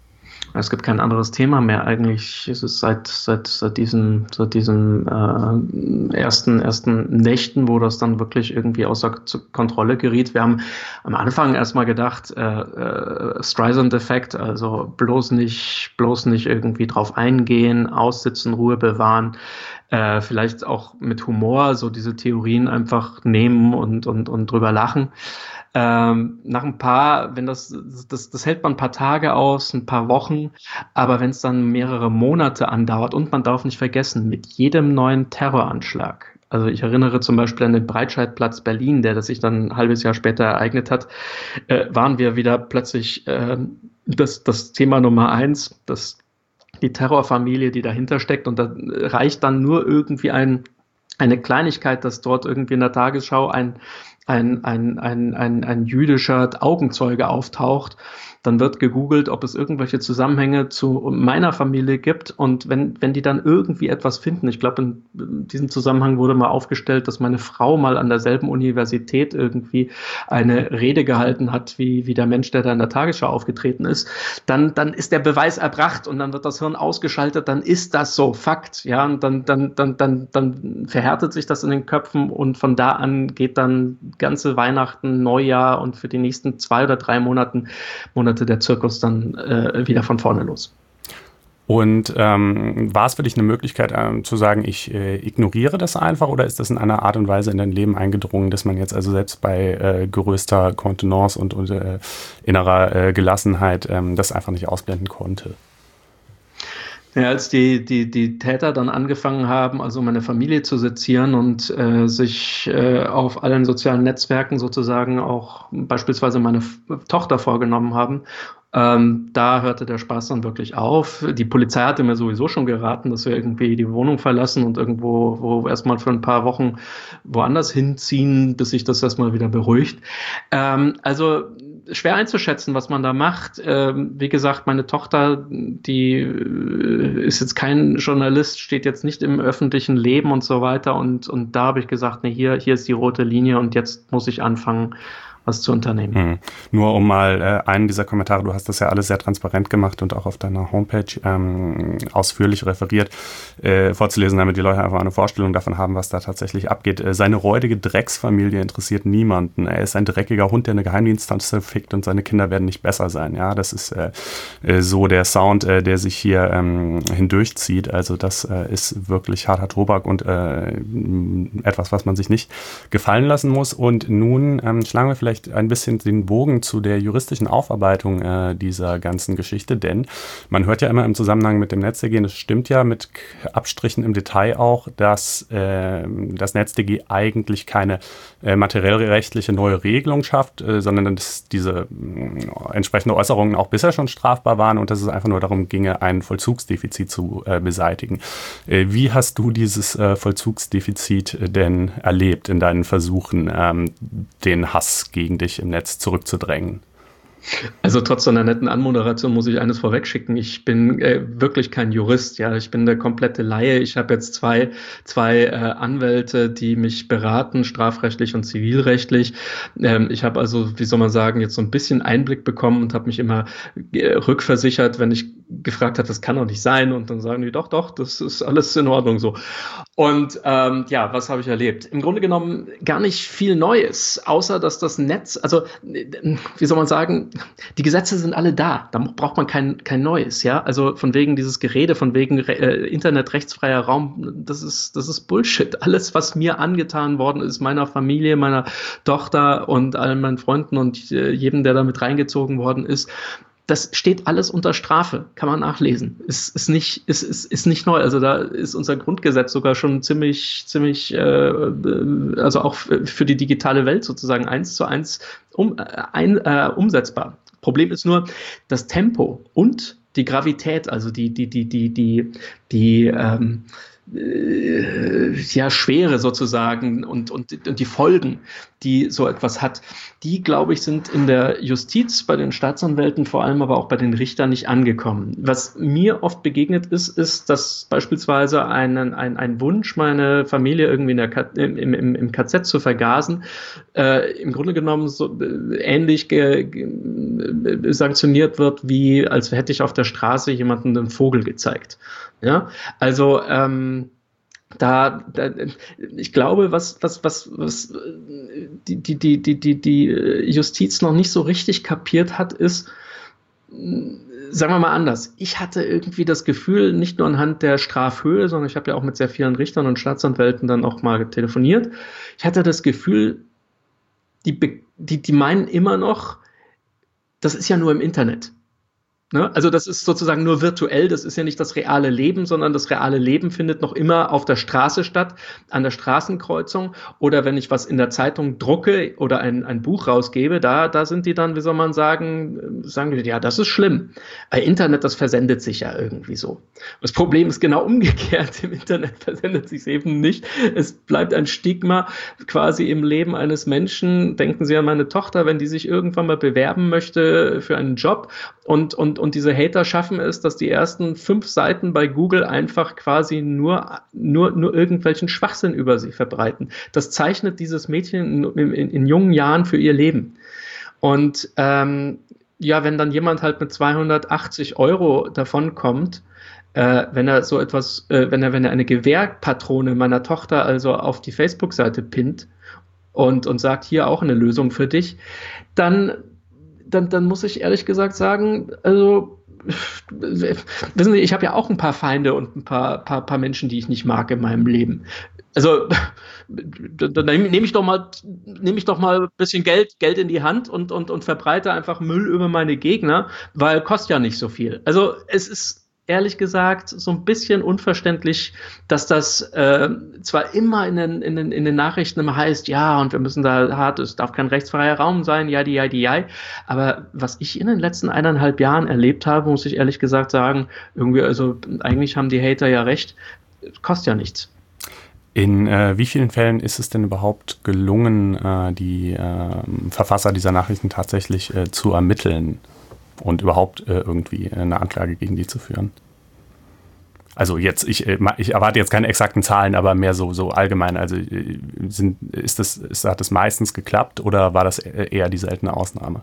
Es gibt kein anderes Thema mehr eigentlich. Es ist seit, seit, seit diesen, seit diesen äh, ersten, ersten Nächten, wo das dann wirklich irgendwie außer Kontrolle geriet. Wir haben am Anfang erstmal gedacht, äh, äh, Streisand-Effekt, also bloß nicht, bloß nicht irgendwie drauf eingehen, aussitzen, Ruhe bewahren. Äh, vielleicht auch mit Humor so diese Theorien einfach nehmen und, und, und drüber lachen. Ähm, nach ein paar, wenn das, das, das hält man ein paar Tage aus, ein paar Wochen, aber wenn es dann mehrere Monate andauert und man darf nicht vergessen, mit jedem neuen Terroranschlag, also ich erinnere zum Beispiel an den Breitscheidplatz Berlin, der das sich dann ein halbes Jahr später ereignet hat, äh, waren wir wieder plötzlich äh, das, das Thema Nummer eins, das, die Terrorfamilie, die dahinter steckt, und da reicht dann nur irgendwie ein, eine Kleinigkeit, dass dort irgendwie in der Tagesschau ein Ein, ein, ein, ein, ein jüdischer Augenzeuge auftaucht, dann wird gegoogelt, ob es irgendwelche Zusammenhänge zu meiner Familie gibt, und wenn, wenn die dann irgendwie etwas finden, ich glaube, in diesem Zusammenhang wurde mal aufgestellt, dass meine Frau mal an derselben Universität irgendwie eine Rede gehalten hat, wie, wie der Mensch, der da in der Tagesschau aufgetreten ist, dann, dann ist der Beweis erbracht und dann wird das Hirn ausgeschaltet, dann ist das so Fakt, ja, und dann, dann, dann, dann, dann verhärtet sich das in den Köpfen, und von da an geht dann ganze Weihnachten, Neujahr und für die nächsten zwei oder drei Monaten, Monate der Zirkus dann äh, wieder von vorne los. Und ähm, war es für dich eine Möglichkeit ähm, zu sagen, ich äh, ignoriere das einfach, oder ist das in einer Art und Weise in dein Leben eingedrungen, dass man jetzt also selbst bei äh, größter Kontenance und, und äh, innerer äh, Gelassenheit ähm, das einfach nicht ausblenden konnte? Ja, als die, die, die Täter dann angefangen haben, also meine Familie zu sezieren und äh, sich äh, auf allen sozialen Netzwerken sozusagen auch beispielsweise meine F- Tochter vorgenommen haben, ähm, da hörte der Spaß dann wirklich auf. Die Polizei hatte mir sowieso schon geraten, dass wir irgendwie die Wohnung verlassen und irgendwo wo erstmal für ein paar Wochen woanders hinziehen, bis sich das erstmal wieder beruhigt. Ähm, also schwer einzuschätzen, was man da macht. Ähm, wie gesagt, meine Tochter, die äh, ist jetzt kein Journalist, steht jetzt nicht im öffentlichen Leben und so weiter. Und, und da habe ich gesagt, nee, hier, hier ist die rote Linie und jetzt muss ich anfangen, was zu unternehmen. Hm. Nur um mal äh, einen dieser Kommentare, du hast das ja alles sehr transparent gemacht und auch auf deiner Homepage ähm, ausführlich referiert, äh, vorzulesen, damit die Leute einfach eine Vorstellung davon haben, was da tatsächlich abgeht. Äh, seine räudige Drecksfamilie interessiert niemanden. Er ist ein dreckiger Hund, der eine Geheimdiensttasche fickt, und seine Kinder werden nicht besser sein. Ja, das ist äh, äh, so der Sound, äh, der sich hier ähm, hindurchzieht. Also das äh, ist wirklich harter Tobak und äh, etwas, was man sich nicht gefallen lassen muss. Und nun ähm, schlagen wir vielleicht ein bisschen den Bogen zu der juristischen Aufarbeitung äh, dieser ganzen Geschichte, denn man hört ja immer im Zusammenhang mit dem NetzDG, das stimmt ja mit Abstrichen im Detail auch, dass äh, das NetzDG eigentlich keine äh, materiellrechtliche neue Regelung schafft, äh, sondern dass diese äh, entsprechende Äußerungen auch bisher schon strafbar waren und dass es einfach nur darum ginge, ein Vollzugsdefizit zu äh, beseitigen. Äh, wie hast du dieses äh, Vollzugsdefizit denn erlebt in deinen Versuchen, ähm, den Hass gegen dich im Netz zurückzudrängen? Also trotz so einer netten Anmoderation muss ich eines vorwegschicken. Ich bin äh, wirklich kein Jurist. Ja, ich bin der komplette Laie. Ich habe jetzt zwei, zwei äh, Anwälte, die mich beraten, strafrechtlich und zivilrechtlich. Ähm, ich habe also, wie soll man sagen, jetzt so ein bisschen Einblick bekommen und habe mich immer äh, rückversichert, wenn ich gefragt habe, das kann doch nicht sein. Und dann sagen die, doch, doch, das ist alles in Ordnung so. Und ähm, ja, was habe ich erlebt? Im Grunde genommen gar nicht viel Neues, außer dass das Netz, also wie soll man sagen, die Gesetze sind alle da, da braucht man kein, kein Neues, ja, also von wegen dieses Gerede, von wegen äh, Internet rechtsfreier Raum, das ist, das ist Bullshit. Alles, was mir angetan worden ist, meiner Familie, meiner Tochter und allen meinen Freunden und äh, jedem, der damit reingezogen worden ist, das steht alles unter Strafe, kann man nachlesen. Ist, ist, nicht, ist, ist, ist nicht neu. Also da ist unser Grundgesetz sogar schon ziemlich, ziemlich, äh, also auch für die digitale Welt sozusagen eins zu eins um, ein, äh, umsetzbar. Problem ist nur das Tempo und die Gravität, also die, die, die, die, die, die ähm, ja, Schwere sozusagen und, und, und die Folgen, die so etwas hat, die, glaube ich, sind in der Justiz, bei den Staatsanwälten, vor allem aber auch bei den Richtern nicht angekommen. Was mir oft begegnet ist, ist, dass beispielsweise ein, ein, ein Wunsch, meine Familie irgendwie in der K- im, im, im K Z zu vergasen, äh, im Grunde genommen so äh, ähnlich ge, ge, sanktioniert wird, wie als hätte ich auf der Straße jemanden einen Vogel gezeigt. Ja, also ähm, Da, da, ich glaube, was, was, was, was die, die, die, die, die, die Justiz noch nicht so richtig kapiert hat, ist, sagen wir mal anders. Ich hatte irgendwie das Gefühl, nicht nur anhand der Strafhöhe, sondern ich habe ja auch mit sehr vielen Richtern und Staatsanwälten dann auch mal telefoniert. Ich hatte das Gefühl, die, die, die meinen immer noch, das ist ja nur im Internet. Ne? Also das ist sozusagen nur virtuell, das ist ja nicht das reale Leben, sondern das reale Leben findet noch immer auf der Straße statt, an der Straßenkreuzung, oder wenn ich was in der Zeitung drucke oder ein, ein Buch rausgebe, da, da sind die dann, wie soll man sagen, sagen die, ja, das ist schlimm. Bei Internet, das versendet sich ja irgendwie so. Das Problem ist genau umgekehrt, im Internet versendet sich es eben nicht. Es bleibt ein Stigma quasi im Leben eines Menschen. Denken Sie an meine Tochter, wenn die sich irgendwann mal bewerben möchte für einen Job und, und Und diese Hater schaffen es, dass die ersten fünf Seiten bei Google einfach quasi nur, nur, nur irgendwelchen Schwachsinn über sie verbreiten. Das zeichnet dieses Mädchen in, in, in jungen Jahren für ihr Leben. Und ähm, ja, wenn dann jemand halt mit zweihundertachtzig Euro davonkommt, äh, wenn er so etwas, äh, wenn er, wenn er eine Gewehrpatrone meiner Tochter also auf die Facebook-Seite pinnt und, und sagt, hier auch eine Lösung für dich, dann Dann, dann muss ich ehrlich gesagt sagen, also wissen Sie, ich habe ja auch ein paar Feinde und ein paar, paar, paar Menschen, die ich nicht mag in meinem Leben. Also dann nehme ich doch mal, nehme ich doch mal ein bisschen Geld, Geld in die Hand und, und, und verbreite einfach Müll über meine Gegner, weil kostet ja nicht so viel. Also es ist ehrlich gesagt so ein bisschen unverständlich, dass das äh, zwar immer in den, in, den, in den Nachrichten immer heißt, ja, und wir müssen da hart, es darf kein rechtsfreier Raum sein, ja, die, ja, die, ja. Aber was ich in den letzten eineinhalb Jahren erlebt habe, muss ich ehrlich gesagt sagen, irgendwie, also eigentlich haben die Hater ja recht, kostet ja nichts. In äh, wie vielen Fällen ist es denn überhaupt gelungen, äh, die äh, Verfasser dieser Nachrichten tatsächlich äh, zu ermitteln und überhaupt äh, irgendwie eine Anklage gegen die zu führen? Also jetzt, ich, ich erwarte jetzt keine exakten Zahlen, aber mehr so, so allgemein. Also sind, ist das, ist, hat das meistens geklappt oder war das eher die seltene Ausnahme?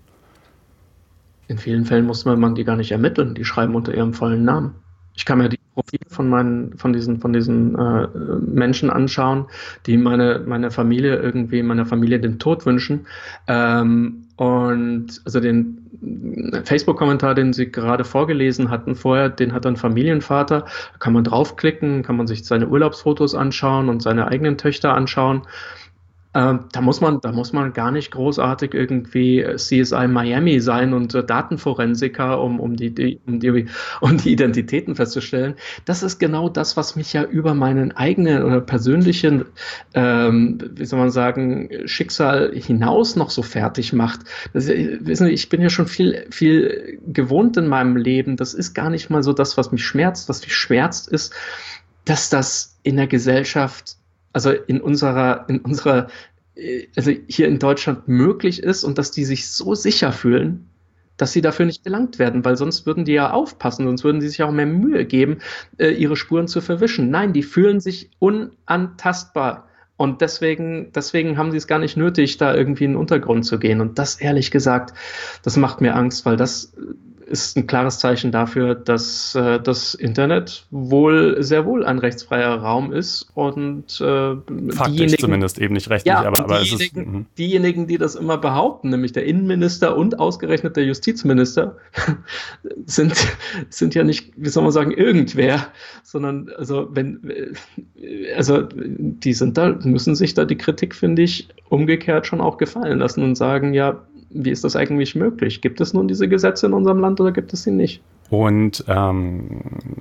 In vielen Fällen musste man die gar nicht ermitteln. Die schreiben unter ihrem vollen Namen. Ich kann mir die Profile von meinen, von diesen, von diesen äh, Menschen anschauen, die meine, meine Familie irgendwie, meiner Familie den Tod wünschen. Ähm, und also den Facebook-Kommentar, den Sie gerade vorgelesen hatten vorher, den hat ein Familienvater. Da kann man draufklicken, kann man sich seine Urlaubsfotos anschauen und seine eigenen Töchter anschauen. Ähm, da muss man, da muss man gar nicht großartig irgendwie C S I Miami sein und äh, Datenforensiker, um, um, die, die, um, die, um die Identitäten festzustellen. Das ist genau das, was mich ja über meinen eigenen oder persönlichen, ähm, wie soll man sagen, Schicksal hinaus noch so fertig macht. Das, wissen Sie, ich bin ja schon viel, viel gewohnt in meinem Leben. Das ist gar nicht mal so das, was mich schmerzt. Was mich schmerzt, ist, dass das in der Gesellschaft, also in unserer, in unserer, also hier in Deutschland möglich ist und dass die sich so sicher fühlen, dass sie dafür nicht belangt werden, weil sonst würden die ja aufpassen, sonst würden die sich auch mehr Mühe geben, ihre Spuren zu verwischen. Nein, die fühlen sich unantastbar und deswegen, deswegen haben sie es gar nicht nötig, da irgendwie in den Untergrund zu gehen. Und das, ehrlich gesagt, das macht mir Angst, weil das ist ein klares Zeichen dafür, dass äh, das Internet wohl sehr wohl ein rechtsfreier Raum ist und äh, faktisch diejenigen, zumindest eben nicht rechtlich, ja, aber, aber es ist diejenigen, diejenigen, die das immer behaupten, nämlich der Innenminister und ausgerechnet der Justizminister, sind, sind ja nicht, wie soll man sagen, irgendwer, sondern also wenn, also die sind da, müssen sich da die Kritik, finde ich, umgekehrt schon auch gefallen lassen und sagen, ja, wie ist das eigentlich möglich? Gibt es nun diese Gesetze in unserem Land oder gibt es sie nicht? Und ähm,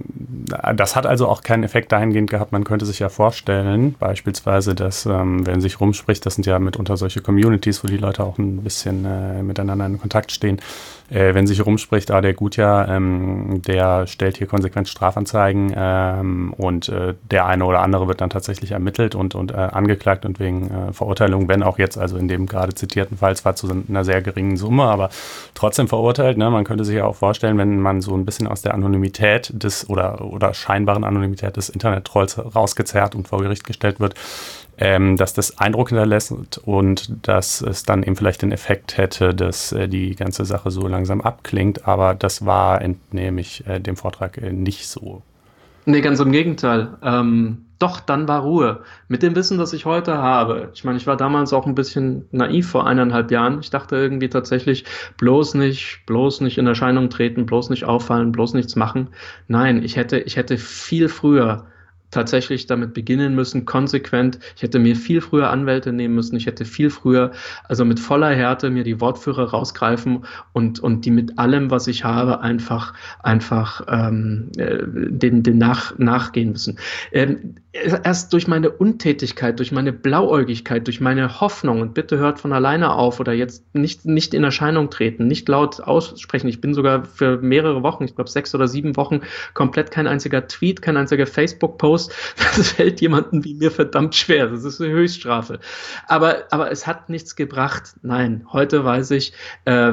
das hat also auch keinen Effekt dahingehend gehabt. Man könnte sich ja vorstellen, beispielsweise, dass, ähm, wenn sich rumspricht, das sind ja mitunter solche Communities, wo die Leute auch ein bisschen äh, miteinander in Kontakt stehen, äh, wenn sich rumspricht, ah, der Gutjahr, ähm, der stellt hier konsequent Strafanzeigen ähm, und äh, der eine oder andere wird dann tatsächlich ermittelt und, und äh, angeklagt und wegen äh, Verurteilung, wenn auch jetzt, also in dem gerade zitierten Fall, zwar zu einer sehr geringen Summe, aber trotzdem verurteilt. Ne? Man könnte sich ja auch vorstellen, wenn man so ein bisschen aus der Anonymität des oder, oder scheinbaren Anonymität des Internet-Trolls rausgezerrt und vor Gericht gestellt wird, ähm, dass das Eindruck hinterlässt und dass es dann eben vielleicht den Effekt hätte, dass äh, die ganze Sache so langsam abklingt. Aber das war, entnehme ich äh, dem Vortrag, äh, nicht so. Nee, ganz im Gegenteil. Ähm, doch, dann war Ruhe. Mit dem Wissen, das ich heute habe. Ich meine, ich war damals auch ein bisschen naiv vor eineinhalb Jahren. Ich dachte irgendwie tatsächlich, bloß nicht, bloß nicht in Erscheinung treten, bloß nicht auffallen, bloß nichts machen. Nein, ich hätte, ich hätte viel früher tatsächlich damit beginnen müssen, konsequent. Ich hätte mir viel früher Anwälte nehmen müssen. Ich hätte viel früher, also mit voller Härte, mir die Wortführer rausgreifen und, und die mit allem, was ich habe, einfach, einfach ähm, den, den nach, nachgehen müssen. Ähm, erst durch meine Untätigkeit, durch meine Blauäugigkeit, durch meine Hoffnung, und bitte hört von alleine auf oder jetzt nicht, nicht in Erscheinung treten, nicht laut aussprechen. Ich bin sogar für mehrere Wochen, ich glaube sechs oder sieben Wochen, komplett kein einziger Tweet, kein einziger Facebook-Post. Das fällt jemandem wie mir verdammt schwer. Das ist eine Höchststrafe. Aber, aber es hat nichts gebracht. Nein, heute weiß ich, äh,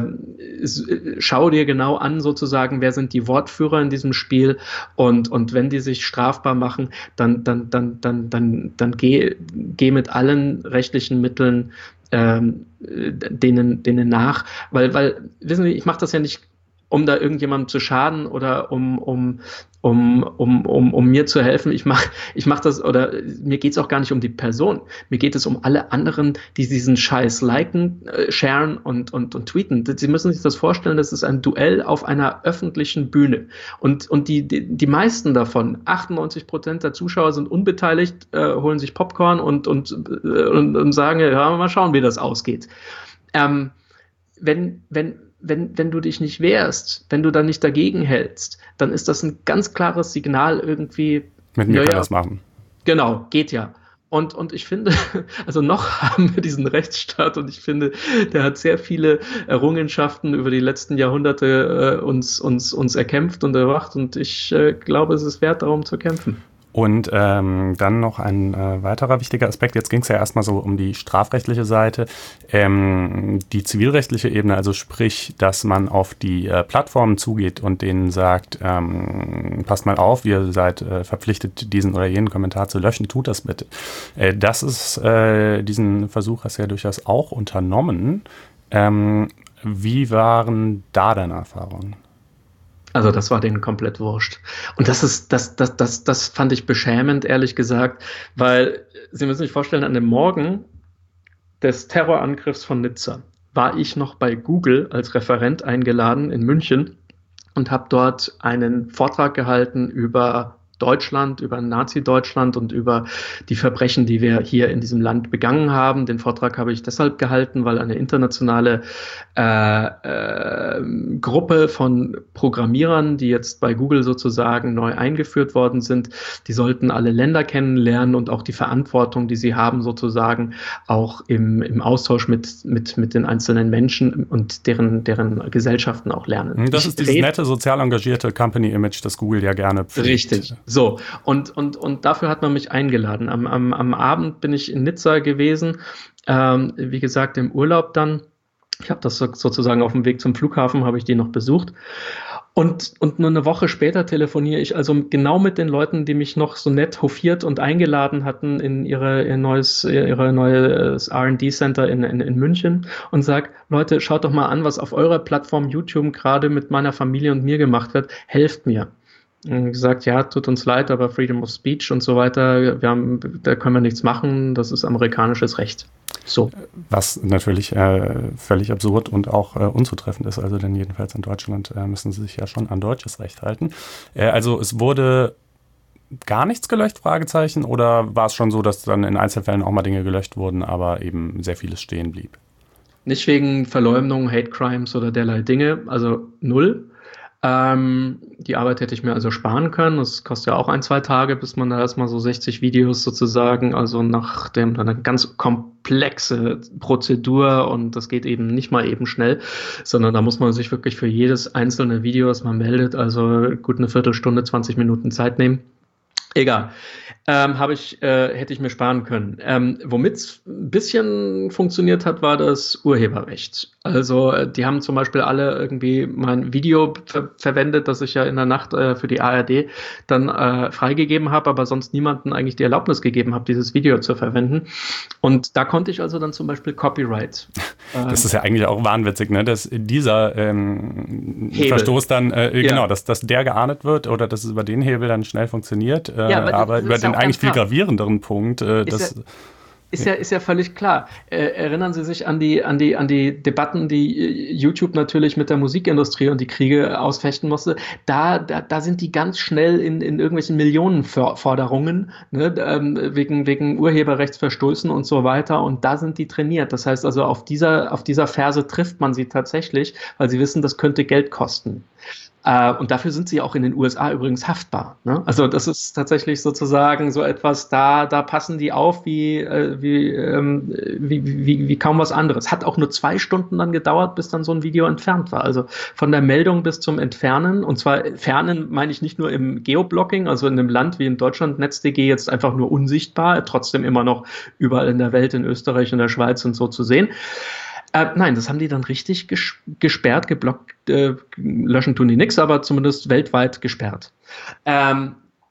schau dir genau an sozusagen, wer sind die Wortführer in diesem Spiel und, und wenn die sich strafbar machen, dann, dann, dann, dann, dann, dann geh, geh mit allen rechtlichen Mitteln ähm, denen, denen nach. Weil, weil, wissen Sie, ich mache das ja nicht, um da irgendjemandem zu schaden oder um, um, um, um, um, um mir zu helfen. Ich mache ich mach das, oder mir geht es auch gar nicht um die Person. Mir geht es um alle anderen, die diesen Scheiß liken, äh, sharen und, und, und tweeten. Sie müssen sich das vorstellen, das ist ein Duell auf einer öffentlichen Bühne. Und, und die, die, die meisten davon, achtundneunzig Prozent der Zuschauer sind unbeteiligt, äh, holen sich Popcorn und, und, äh, und, und sagen, ja, mal schauen, wie das ausgeht. Ähm, wenn, wenn, Wenn, wenn du dich nicht wehrst, wenn du dann nicht dagegen hältst, dann ist das ein ganz klares Signal irgendwie. Mit mir ja, kann das machen. Genau, geht ja. Und, und ich finde, also noch haben wir diesen Rechtsstaat und ich finde, der hat sehr viele Errungenschaften über die letzten Jahrhunderte äh, uns, uns, uns erkämpft und erwacht und ich äh, glaube, es ist wert, darum zu kämpfen. Und ähm, dann noch ein äh, weiterer wichtiger Aspekt. Jetzt ging es ja erstmal so um die strafrechtliche Seite. Ähm, die zivilrechtliche Ebene, also sprich, dass man auf die äh, Plattformen zugeht und denen sagt, ähm, passt mal auf, ihr seid äh, verpflichtet, diesen oder jenen Kommentar zu löschen, tut das bitte. Äh, das ist, äh, diesen Versuch hast du ja durchaus auch unternommen. Ähm, wie waren da deine Erfahrungen? Also das war denen komplett wurscht. Und das ist, das, das, das, das fand ich beschämend, ehrlich gesagt, weil Sie müssen sich vorstellen, an dem Morgen des Terrorangriffs von Nizza war ich noch bei Google als Referent eingeladen in München und habe dort einen Vortrag gehalten über Deutschland, über Nazi-Deutschland und über die Verbrechen, die wir hier in diesem Land begangen haben. Den Vortrag habe ich deshalb gehalten, weil eine internationale äh, äh, Gruppe von Programmierern, die jetzt bei Google sozusagen neu eingeführt worden sind, die sollten alle Länder kennenlernen und auch die Verantwortung, die sie haben, sozusagen auch im, im Austausch mit, mit, mit den einzelnen Menschen und deren, deren Gesellschaften auch lernen. Das ist dieses nette, sozial engagierte Company-Image, das Google ja gerne pflegt. Richtig. So, und, und, und dafür hat man mich eingeladen. Am, am, am Abend bin ich in Nizza gewesen, ähm, wie gesagt, im Urlaub dann. Ich habe das sozusagen auf dem Weg zum Flughafen, habe ich die noch besucht. Und, und nur eine Woche später telefoniere ich also genau mit den Leuten, die mich noch so nett hofiert und eingeladen hatten in ihre, ihr neues, ihre neues R and D Center in, in, in München und sage, Leute, schaut doch mal an, was auf eurer Plattform YouTube gerade mit meiner Familie und mir gemacht wird. Helft mir. Und gesagt, ja, tut uns leid, aber Freedom of Speech und so weiter, wir haben, da können wir nichts machen, das ist amerikanisches Recht. So. Was natürlich äh, völlig absurd und auch äh, unzutreffend ist, also denn jedenfalls in Deutschland äh, müssen sie sich ja schon an deutsches Recht halten. Äh, also es wurde gar nichts gelöscht, Fragezeichen, oder war es schon so, dass dann in Einzelfällen auch mal Dinge gelöscht wurden, aber eben sehr vieles stehen blieb? Nicht wegen Verleumdung, Hate Crimes oder derlei Dinge, also null. Ähm, die Arbeit hätte ich mir also sparen können. Das kostet ja auch ein, zwei Tage, bis man da erstmal so sechzig Videos sozusagen, also nach dem eine ganz komplexe Prozedur, und das geht eben nicht mal eben schnell, sondern da muss man sich wirklich für jedes einzelne Video, das man meldet, also gut eine Viertelstunde, zwanzig Minuten Zeit nehmen. Egal. Ähm, habe ich, äh, hätte ich mir sparen können. Ähm, womit es ein bisschen funktioniert hat, war das Urheberrecht. Also äh, die haben zum Beispiel alle irgendwie mein Video ver- verwendet, das ich ja in der Nacht äh, für die A R D dann äh, freigegeben habe, aber sonst niemanden eigentlich die Erlaubnis gegeben habe, dieses Video zu verwenden. Und da konnte ich also dann zum Beispiel Copyright. Äh, das ist ja eigentlich auch wahnwitzig, ne? Dass dieser ähm, Verstoß dann, äh, ja. genau, dass, dass der geahndet wird oder dass es über den Hebel dann schnell funktioniert. Äh, ja, aber, aber über den eigentlich viel gravierenderen Punkt. Äh, ist, das, ja, ist, ja, ist ja völlig klar. Äh, erinnern Sie sich an die, an, die, an die Debatten, die YouTube natürlich mit der Musikindustrie und die Kriege ausfechten musste. Da, da, da sind die ganz schnell in, in irgendwelchen Millionenforderungen, ne, ähm, wegen, wegen Urheberrechtsverstößen und so weiter. Und da sind die trainiert. Das heißt also, auf dieser, auf dieser Ferse trifft man sie tatsächlich, weil sie wissen, das könnte Geld kosten. Uh, und dafür sind sie auch in den U S A übrigens haftbar. Ne? Also das ist tatsächlich sozusagen so etwas, da, da passen die auf wie, äh, wie, ähm, wie, wie, wie kaum was anderes. Hat auch nur zwei Stunden dann gedauert, bis dann so ein Video entfernt war. Also von der Meldung bis zum Entfernen. Und zwar Entfernen meine ich nicht nur im Geoblocking, also in einem Land wie in Deutschland, NetzDG jetzt einfach nur unsichtbar, trotzdem immer noch überall in der Welt, in Österreich, in der Schweiz und so zu sehen. Äh, nein, das haben die dann richtig ges- gesperrt, geblockt, äh, löschen tun die nix, aber zumindest weltweit gesperrt. Ähm,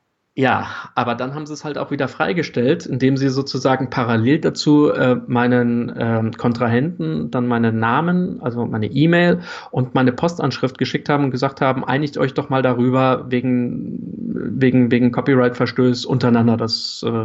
ja, aber dann haben sie es halt auch wieder freigestellt, indem sie sozusagen parallel dazu äh, meinen ähm, Kontrahenten dann meinen Namen, also meine E-Mail und meine Postanschrift geschickt haben und gesagt haben, einigt euch doch mal darüber wegen, wegen, wegen Copyright-Verstöß untereinander, das äh,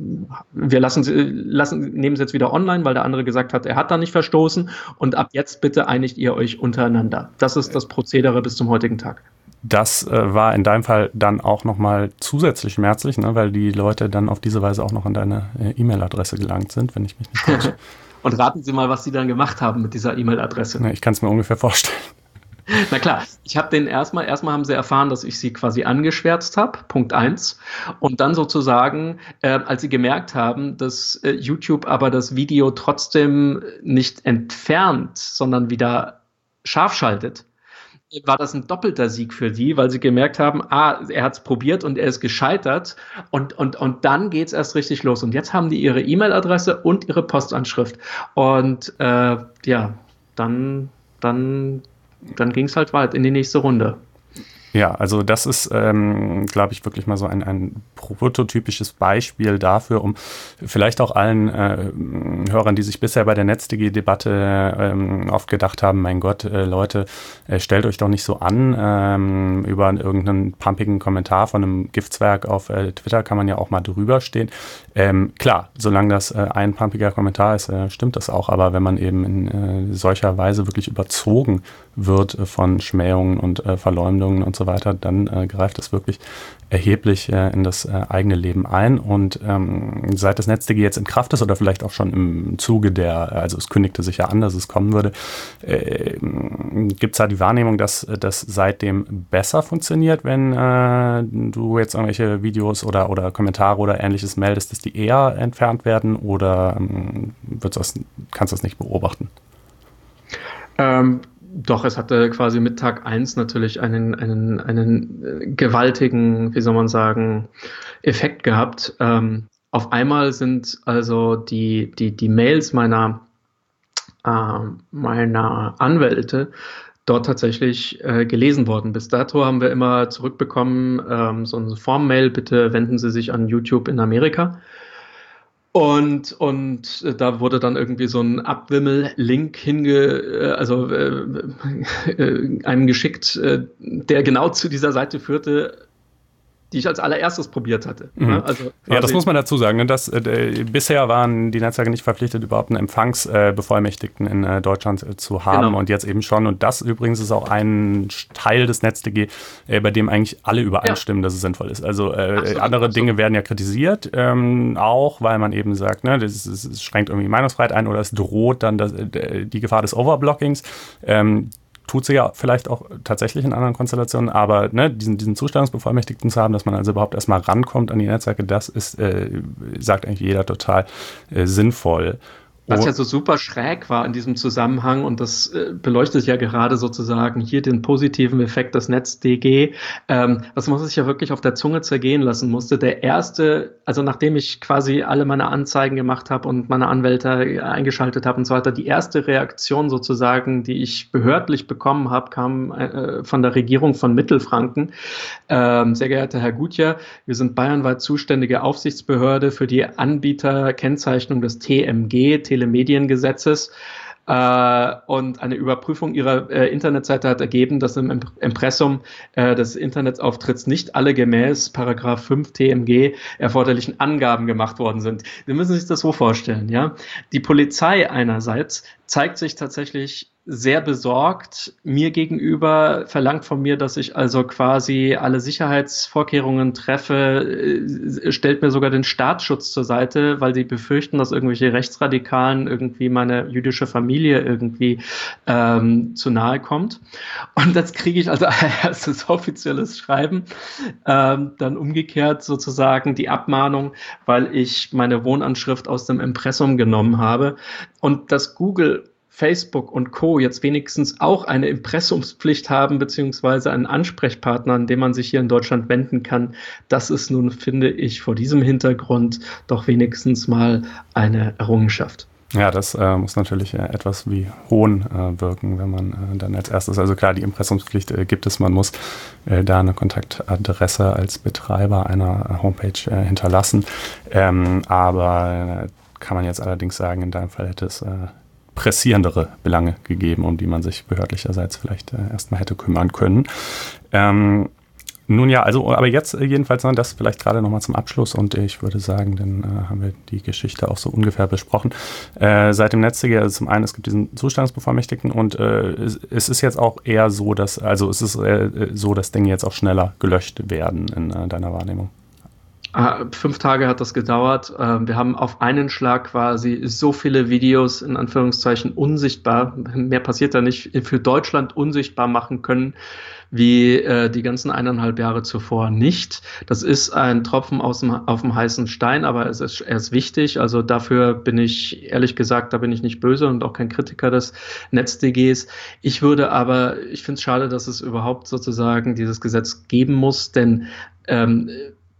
wir lassen, lassen, nehmen es jetzt wieder online, weil der andere gesagt hat, er hat da nicht verstoßen, und ab jetzt bitte einigt ihr euch untereinander. Das ist das Prozedere bis zum heutigen Tag. Das äh, war in deinem Fall dann auch nochmal zusätzlich schmerzlich, ne, weil die Leute dann auf diese Weise auch noch an deine äh, E-Mail-Adresse gelangt sind, wenn ich mich nicht täusche. Und raten Sie mal, was Sie dann gemacht haben mit dieser E-Mail-Adresse. Na, ich kann es mir ungefähr vorstellen. Na klar, ich habe den erstmal, erstmal haben sie erfahren, dass ich sie quasi angeschwärzt habe, Punkt eins. Und dann sozusagen, äh, als sie gemerkt haben, dass äh, YouTube aber das Video trotzdem nicht entfernt, sondern wieder scharf schaltet, war das ein doppelter Sieg für die, weil sie gemerkt haben, ah, er hat es probiert und er ist gescheitert, und, und, und dann geht es erst richtig los. Und jetzt haben die ihre E-Mail-Adresse und ihre Postanschrift. Und äh, ja, dann, dann dann ging es halt weit in die nächste Runde. Ja, also das ist, ähm, glaube ich, wirklich mal so ein, ein prototypisches Beispiel dafür, um vielleicht auch allen äh, Hörern, die sich bisher bei der NetzDG-Debatte ähm, oft gedacht haben, mein Gott, äh, Leute, äh, stellt euch doch nicht so an, ähm, über irgendeinen pumpigen Kommentar von einem Giftzwerg auf äh, Twitter kann man ja auch mal drüber stehen. Ähm, klar, solange das äh, ein pumpiger Kommentar ist, äh, stimmt das auch, aber wenn man eben in äh, solcher Weise wirklich überzogen wird äh, von Schmähungen und äh, Verleumdungen und so weiter, dann äh, greift das wirklich erheblich äh, in das äh, eigene Leben ein. Und ähm, seit das NetzDG jetzt in Kraft ist oder vielleicht auch schon im Zuge der, also es kündigte sich ja an, dass es kommen würde, äh, gibt es da die Wahrnehmung, dass das seitdem besser funktioniert, wenn äh, du jetzt irgendwelche Videos oder, oder Kommentare oder Ähnliches meldest, dass die eher entfernt werden, oder ähm, wird's das, kannst du das nicht beobachten? Ähm Doch, es hatte quasi mit Tag eins natürlich einen, einen, einen gewaltigen, wie soll man sagen, Effekt gehabt. Ähm, auf einmal sind also die, die, die Mails meiner, äh, meiner Anwälte dort tatsächlich äh, gelesen worden. Bis dato haben wir immer zurückbekommen, ähm, so eine Formmail, bitte wenden Sie sich an YouTube in Amerika. Und, und äh, da wurde dann irgendwie so ein Abwimmel-Link hinge, äh, also äh, äh, einem geschickt, äh, der genau zu dieser Seite führte, die ich als allererstes probiert hatte. Mhm. Also ja, das muss man dazu sagen. Ne? Das, äh, bisher waren die Netzwerke nicht verpflichtet, überhaupt einen Empfangsbevollmächtigten äh, in äh, Deutschland äh, zu haben, genau. Und jetzt eben schon. Und das übrigens ist auch ein Teil des NetzDG, äh, bei dem eigentlich alle übereinstimmen, ja. dass es sinnvoll ist. Also äh, absolut, andere absolut. Dinge werden ja kritisiert, ähm, auch weil man eben sagt, ne, das, ist, das schränkt irgendwie Meinungsfreiheit ein oder es droht dann das, äh, die Gefahr des Overblockings. Ähm, tut sie ja vielleicht auch tatsächlich in anderen Konstellationen, aber ne, diesen, diesen Zustellungsbevollmächtigten zu haben, dass man also überhaupt erstmal rankommt an die Netzwerke, das ist, äh, sagt eigentlich jeder, total äh, sinnvoll. Was ja so super schräg war in diesem Zusammenhang, und das äh, beleuchtet ja gerade sozusagen hier den positiven Effekt des NetzDG, ähm, was man sich ja wirklich auf der Zunge zergehen lassen musste. Der erste, also nachdem ich quasi alle meine Anzeigen gemacht habe und meine Anwälte eingeschaltet habe und so weiter, die erste Reaktion sozusagen, die ich behördlich bekommen habe, kam äh, von der Regierung von Mittelfranken. Ähm, sehr geehrter Herr Gutjahr, wir sind bayernweit zuständige Aufsichtsbehörde für die Anbieterkennzeichnung des T M G, Mediengesetzes, äh, und eine Überprüfung ihrer äh, Internetseite hat ergeben, dass im Impressum äh, des Internetauftritts nicht alle gemäß Paragraph fünf T M G erforderlichen Angaben gemacht worden sind. Sie müssen sich das so vorstellen, ja. Die Polizei einerseits zeigt sich tatsächlich sehr besorgt mir gegenüber, verlangt von mir, dass ich also quasi alle Sicherheitsvorkehrungen treffe, stellt mir sogar den Staatsschutz zur Seite, weil sie befürchten, dass irgendwelche Rechtsradikalen irgendwie meine jüdische Familie irgendwie ähm, zu nahe kommt. Und das kriege ich also als erstes offizielles Schreiben, ähm, dann umgekehrt sozusagen die Abmahnung, weil ich meine Wohnanschrift aus dem Impressum genommen habe. Und dass Google, Facebook und Co. jetzt wenigstens auch eine Impressumspflicht haben, beziehungsweise einen Ansprechpartner, an den man sich hier in Deutschland wenden kann, das ist nun, finde ich, vor diesem Hintergrund doch wenigstens mal eine Errungenschaft. Ja, das äh, muss natürlich äh, etwas wie Hohn äh, wirken, wenn man äh, dann als erstes, also klar, die Impressumspflicht äh, gibt es, man muss äh, da eine Kontaktadresse als Betreiber einer Homepage äh, hinterlassen, ähm, aber äh, kann man jetzt allerdings sagen, in deinem Fall hätte es äh, pressierendere Belange gegeben, um die man sich behördlicherseits vielleicht äh, erstmal hätte kümmern können. Ähm, nun ja, also, aber jetzt jedenfalls noch das vielleicht gerade nochmal zum Abschluss, und ich würde sagen, dann äh, haben wir die Geschichte auch so ungefähr besprochen. Äh, seit dem NetzDG, also zum einen, es gibt diesen Zustellungsbevollmächtigten, und äh, es, es ist jetzt auch eher so, dass, also es ist äh, so, dass Dinge jetzt auch schneller gelöscht werden in äh, deiner Wahrnehmung. Fünf Tage hat das gedauert. Wir haben auf einen Schlag quasi so viele Videos in Anführungszeichen unsichtbar, mehr passiert da nicht, für Deutschland unsichtbar machen können, wie äh, die ganzen eineinhalb Jahre zuvor nicht. Das ist ein Tropfen aus dem, auf dem heißen Stein, aber es ist, er ist wichtig. Also dafür bin ich, ehrlich gesagt, da bin ich nicht böse und auch kein Kritiker des NetzDGs. Ich würde aber, ich finde es schade, dass es überhaupt sozusagen dieses Gesetz geben muss, denn ähm,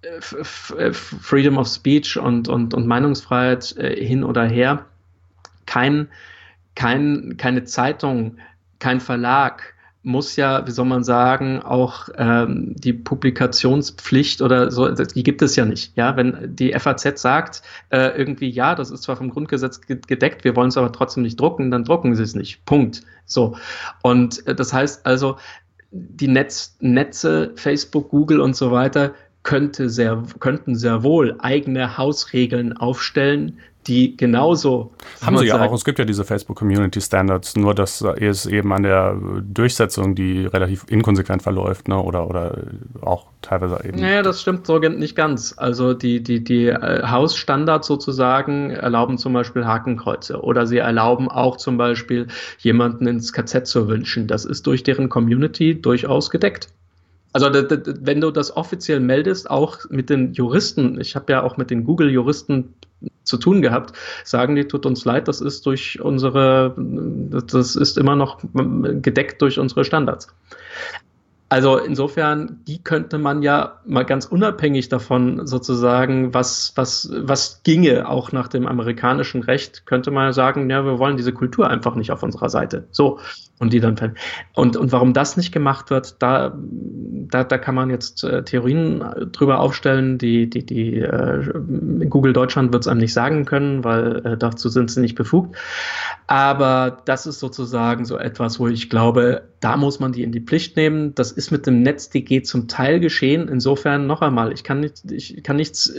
Freedom of Speech und, und, und Meinungsfreiheit äh, hin oder her. Kein, kein, keine Zeitung, kein Verlag muss ja, wie soll man sagen, auch ähm, die Publikationspflicht oder so, die gibt es ja nicht. Ja, wenn die F A Z sagt, äh, irgendwie, ja, das ist zwar vom Grundgesetz gedeckt, wir wollen es aber trotzdem nicht drucken, dann drucken sie es nicht. Punkt. So. Und äh, das heißt also, die Netz, Netze, Facebook, Google und so weiter, könnte sehr, könnten sehr wohl eigene Hausregeln aufstellen, die genauso... Haben sie ja auch. Es gibt ja diese Facebook Community Standards, nur dass es eben an der Durchsetzung, die relativ inkonsequent verläuft, ne, oder, oder auch teilweise eben... Naja, das stimmt so nicht ganz. Also die, die, die Hausstandards sozusagen erlauben zum Beispiel Hakenkreuze, oder sie erlauben auch zum Beispiel jemanden ins K Z zu wünschen. Das ist durch deren Community durchaus gedeckt. Also wenn du das offiziell meldest, auch mit den Juristen, ich habe ja auch mit den Google-Juristen zu tun gehabt, sagen die, tut uns leid, das ist durch unsere, das ist immer noch gedeckt durch unsere Standards. Also insofern, die könnte man ja mal ganz unabhängig davon sozusagen, was, was, was ginge, auch nach dem amerikanischen Recht, könnte man sagen, ja, wir wollen diese Kultur einfach nicht auf unserer Seite. So. Und die dann, und, und warum das nicht gemacht wird, da, da, da kann man jetzt äh, Theorien drüber aufstellen, die, die, die äh, Google Deutschland wird es einem nicht sagen können, weil äh, dazu sind sie nicht befugt. Aber das ist sozusagen so etwas, wo ich glaube, da muss man die in die Pflicht nehmen. Das ist mit dem NetzDG zum Teil geschehen. Insofern noch einmal, ich kann, nicht, ich kann nichts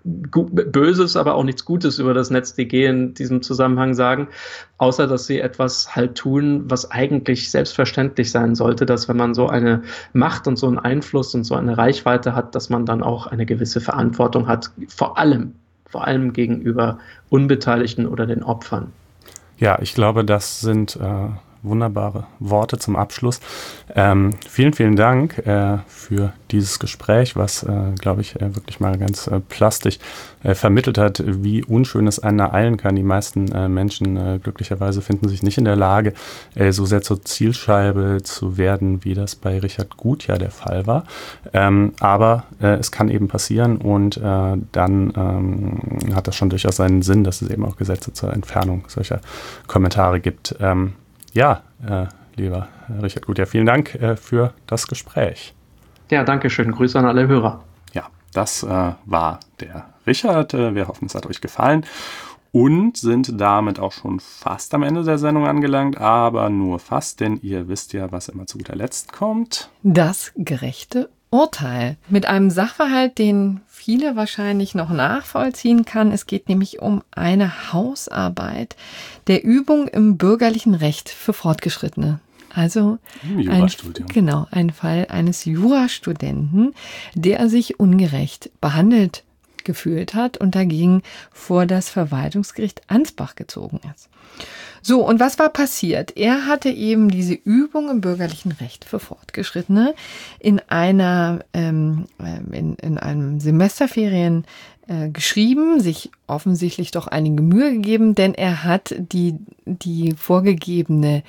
Böses, aber auch nichts Gutes über das NetzDG in diesem Zusammenhang sagen, außer dass sie etwas halt tun, was eigentlich selbstverständlich sein sollte, dass wenn man so eine Macht und so einen Einfluss und so eine Reichweite hat, dass man dann auch eine gewisse Verantwortung hat, vor allem, vor allem gegenüber Unbeteiligten oder den Opfern. Ja, ich glaube, das sind äh, wunderbare Worte zum Abschluss. Ähm, vielen, vielen Dank äh, für dieses Gespräch, was, äh, glaube ich, äh, wirklich mal ganz äh, plastisch äh, vermittelt hat, wie unschön es einen ereilen kann. Die meisten äh, Menschen äh, glücklicherweise finden sich nicht in der Lage, äh, so sehr zur Zielscheibe zu werden, wie das bei Richard Gut ja der Fall war. Ähm, aber äh, es kann eben passieren und äh, dann ähm, hat das schon durchaus seinen Sinn, dass es eben auch Gesetze zur Entfernung solcher Kommentare gibt. Ähm, ja, äh, lieber Richard Gut, ja, vielen Dank äh, für das Gespräch. Ja, danke schön. Grüße an alle Hörer. Ja, das äh, war der Richard. Äh, wir hoffen, es hat euch gefallen und sind damit auch schon fast am Ende der Sendung angelangt, aber nur fast, denn ihr wisst ja, was immer zu guter Letzt kommt. Das gerechte Urteil. Mit einem Sachverhalt, den viele wahrscheinlich noch nachvollziehen kann. Es geht nämlich um eine Hausarbeit der Übung im bürgerlichen Recht für Fortgeschrittene. Also ein, genau, ein Fall eines Jurastudenten, der sich ungerecht behandelt gefühlt hat und dagegen vor das Verwaltungsgericht Ansbach gezogen ist. So, und was war passiert? Er hatte eben diese Übung im bürgerlichen Recht für Fortgeschrittene in einer ähm, in, in einem Semesterferien äh, geschrieben, sich offensichtlich doch einige Mühe gegeben, denn er hat die die vorgegebene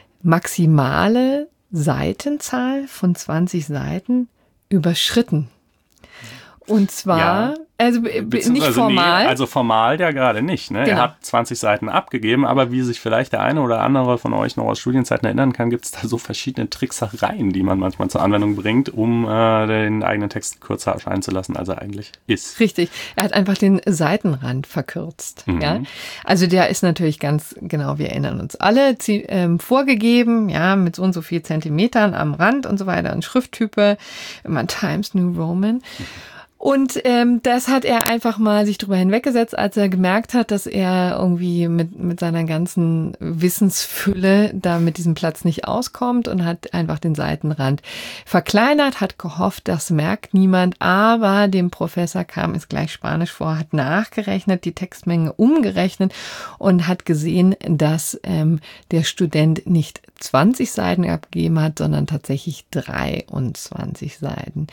maximale Seitenzahl von zwanzig Seiten überschritten. Und zwar, ja, also nicht formal. Nee, also formal ja gerade nicht. Ne? Genau. Er hat zwanzig Seiten abgegeben, aber wie sich vielleicht der eine oder andere von euch noch aus Studienzeiten erinnern kann, gibt es da so verschiedene Tricksereien, die man manchmal zur Anwendung bringt, um äh, den eigenen Text kürzer erscheinen zu lassen, als er eigentlich ist. Richtig. Er hat einfach den Seitenrand verkürzt. Mhm. Ja? Also der ist natürlich ganz genau, wir erinnern uns alle, zie- ähm, vorgegeben, ja, mit so und so viel Zentimetern am Rand und so weiter, und Schrifttype, immer Times New Roman. Mhm. Und ähm, das hat er einfach mal sich drüber hinweggesetzt, als er gemerkt hat, dass er irgendwie mit mit seiner ganzen Wissensfülle da mit diesem Platz nicht auskommt, und hat einfach den Seitenrand verkleinert, hat gehofft, das merkt niemand, aber dem Professor kam es gleich Spanisch vor, hat nachgerechnet, die Textmenge umgerechnet und hat gesehen, dass ähm, der Student nicht zwanzig Seiten abgegeben hat, sondern tatsächlich dreiundzwanzig Seiten.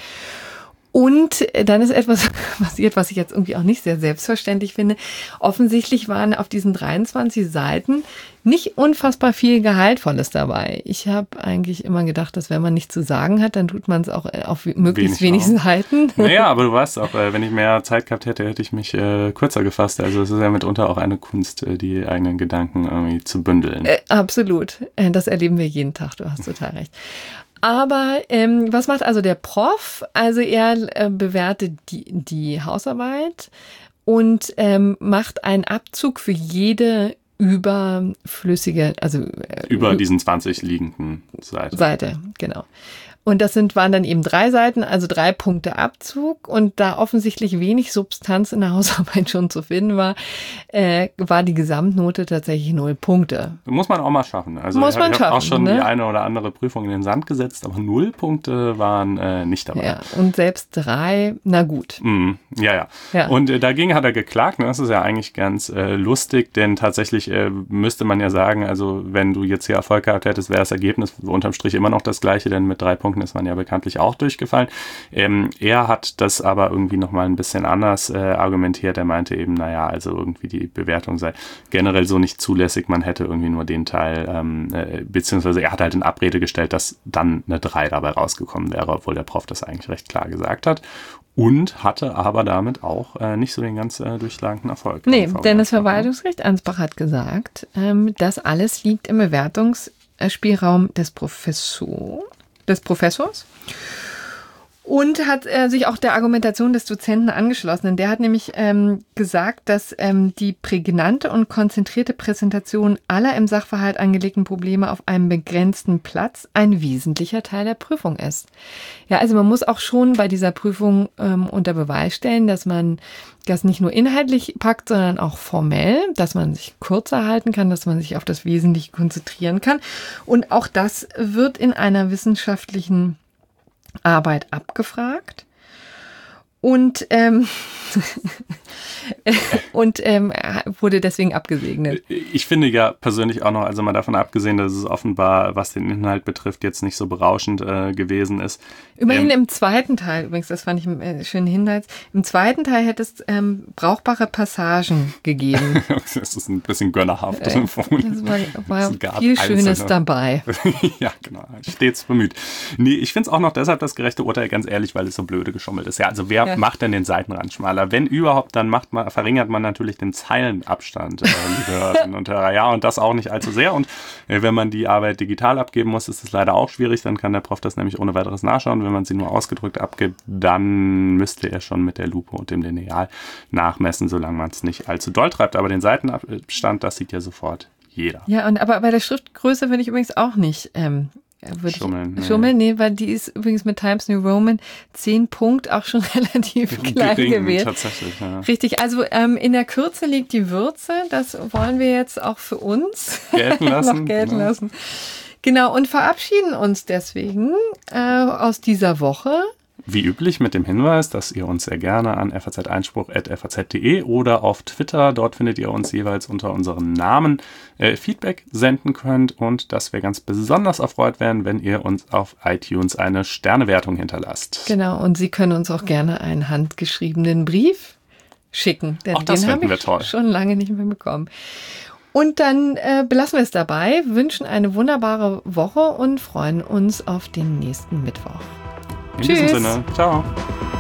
Und dann ist etwas passiert, was ich jetzt irgendwie auch nicht sehr selbstverständlich finde. Offensichtlich waren auf diesen dreiundzwanzig Seiten nicht unfassbar viel Gehaltvolles dabei. Ich habe eigentlich immer gedacht, dass wenn man nichts zu sagen hat, dann tut man es auch auf möglichst wenig, wenig Seiten. Naja, aber du weißt auch, wenn ich mehr Zeit gehabt hätte, hätte ich mich äh, kürzer gefasst. Also es ist ja mitunter auch eine Kunst, die eigenen Gedanken irgendwie zu bündeln. Äh, absolut. Das erleben wir jeden Tag, du hast total recht. Aber ähm, was macht also der Prof? Also er äh, bewertet die, die Hausarbeit und ähm, macht einen Abzug für jede überflüssige, also äh, über diesen zwanzig liegenden Seite. Seite, genau. Und das sind, waren dann eben drei Seiten, also drei Punkte Abzug. Und da offensichtlich wenig Substanz in der Hausarbeit schon zu finden war, äh, war die Gesamtnote tatsächlich null Punkte. Muss man auch mal schaffen. Also Muss ich man habe schaffen, auch schon ne? die eine oder andere Prüfung in den Sand gesetzt, aber null Punkte waren äh, nicht dabei. Ja, und selbst drei, na gut. Mm, ja, ja, ja. Und äh, dagegen hat er geklagt. Und das ist ja eigentlich ganz äh, lustig, denn tatsächlich äh, müsste man ja sagen, also wenn du jetzt hier Erfolg gehabt hättest, wäre das Ergebnis unterm Strich immer noch das gleiche, denn mit drei Punkten ist man ja bekanntlich auch durchgefallen. Ähm, er hat das aber irgendwie nochmal ein bisschen anders äh, argumentiert. Er meinte eben, naja, also irgendwie die Bewertung sei generell so nicht zulässig, man hätte irgendwie nur den Teil, ähm, äh, beziehungsweise er hat halt in Abrede gestellt, dass dann eine drei dabei rausgekommen wäre, obwohl der Prof das eigentlich recht klar gesagt hat. Und hatte aber damit auch äh, nicht so den ganz äh, durchschlagenden Erfolg. Nee, denn das Verwaltungsgericht Ansbach hat gesagt, ähm, das alles liegt im Bewertungsspielraum des Professors. des Professors und hat äh, sich auch der Argumentation des Dozenten angeschlossen. Denn der hat nämlich ähm, gesagt, dass ähm, die prägnante und konzentrierte Präsentation aller im Sachverhalt angelegten Probleme auf einem begrenzten Platz ein wesentlicher Teil der Prüfung ist. Ja, also man muss auch schon bei dieser Prüfung ähm, unter Beweis stellen, dass man das nicht nur inhaltlich packt, sondern auch formell, dass man sich kürzer halten kann, dass man sich auf das Wesentliche konzentrieren kann. Und auch das wird in einer wissenschaftlichen Arbeit abgefragt. Und, ähm, und ähm, wurde deswegen abgesegnet. Ich finde ja persönlich auch noch, also mal davon abgesehen, dass es offenbar, was den Inhalt betrifft, jetzt nicht so berauschend äh, gewesen ist. Immerhin ähm, im zweiten Teil, übrigens, das fand ich einen äh, schönen Hinweis, im zweiten Teil hätte es ähm, brauchbare Passagen gegeben. Das ist ein bisschen gönnerhaft. Äh, das war, war das viel Schönes einzelne. dabei. Ja, genau. Stets bemüht. Nee, ich finde es auch noch deshalb das gerechte Urteil, ganz ehrlich, weil es so blöde geschummelt ist. Ja, also wer ja. macht denn den Seitenrand schmaler? Wenn überhaupt, dann macht man, verringert man natürlich den Zeilenabstand, äh, liebe Hörerinnen und Hörer. Ja, und das auch nicht allzu sehr. Und äh, wenn man die Arbeit digital abgeben muss, ist es leider auch schwierig. Dann kann der Prof das nämlich ohne weiteres nachschauen. Wenn man sie nur ausgedrückt abgibt, dann müsste er schon mit der Lupe und dem Lineal nachmessen, solange man es nicht allzu doll treibt. Aber den Seitenabstand, das sieht ja sofort jeder. Ja, und aber bei der Schriftgröße würde ich übrigens auch nicht ähm, schummeln. Ich, schummeln, nee, weil die ist übrigens mit Times New Roman zehn Punkt auch schon relativ klein Gering, gewählt. Tatsächlich, ja. Richtig, also ähm, in der Kürze liegt die Würze. Das wollen wir jetzt auch für uns gelten lassen. noch gelten genau. lassen. Genau, und verabschieden uns deswegen äh, aus dieser Woche. Wie üblich mit dem Hinweis, dass ihr uns sehr gerne an f a z einspruch at f a z punkt d e oder auf Twitter, dort findet ihr uns jeweils unter unserem Namen, äh, Feedback senden könnt und dass wir ganz besonders erfreut wären, wenn ihr uns auf iTunes eine Sternewertung hinterlasst. Genau, und Sie können uns auch gerne einen handgeschriebenen Brief schicken, denn auch das den habe ich wir toll. schon lange nicht mehr bekommen. Und dann äh, belassen wir es dabei, wünschen eine wunderbare Woche und freuen uns auf den nächsten Mittwoch. In Tschüss. diesem Sinne, ciao.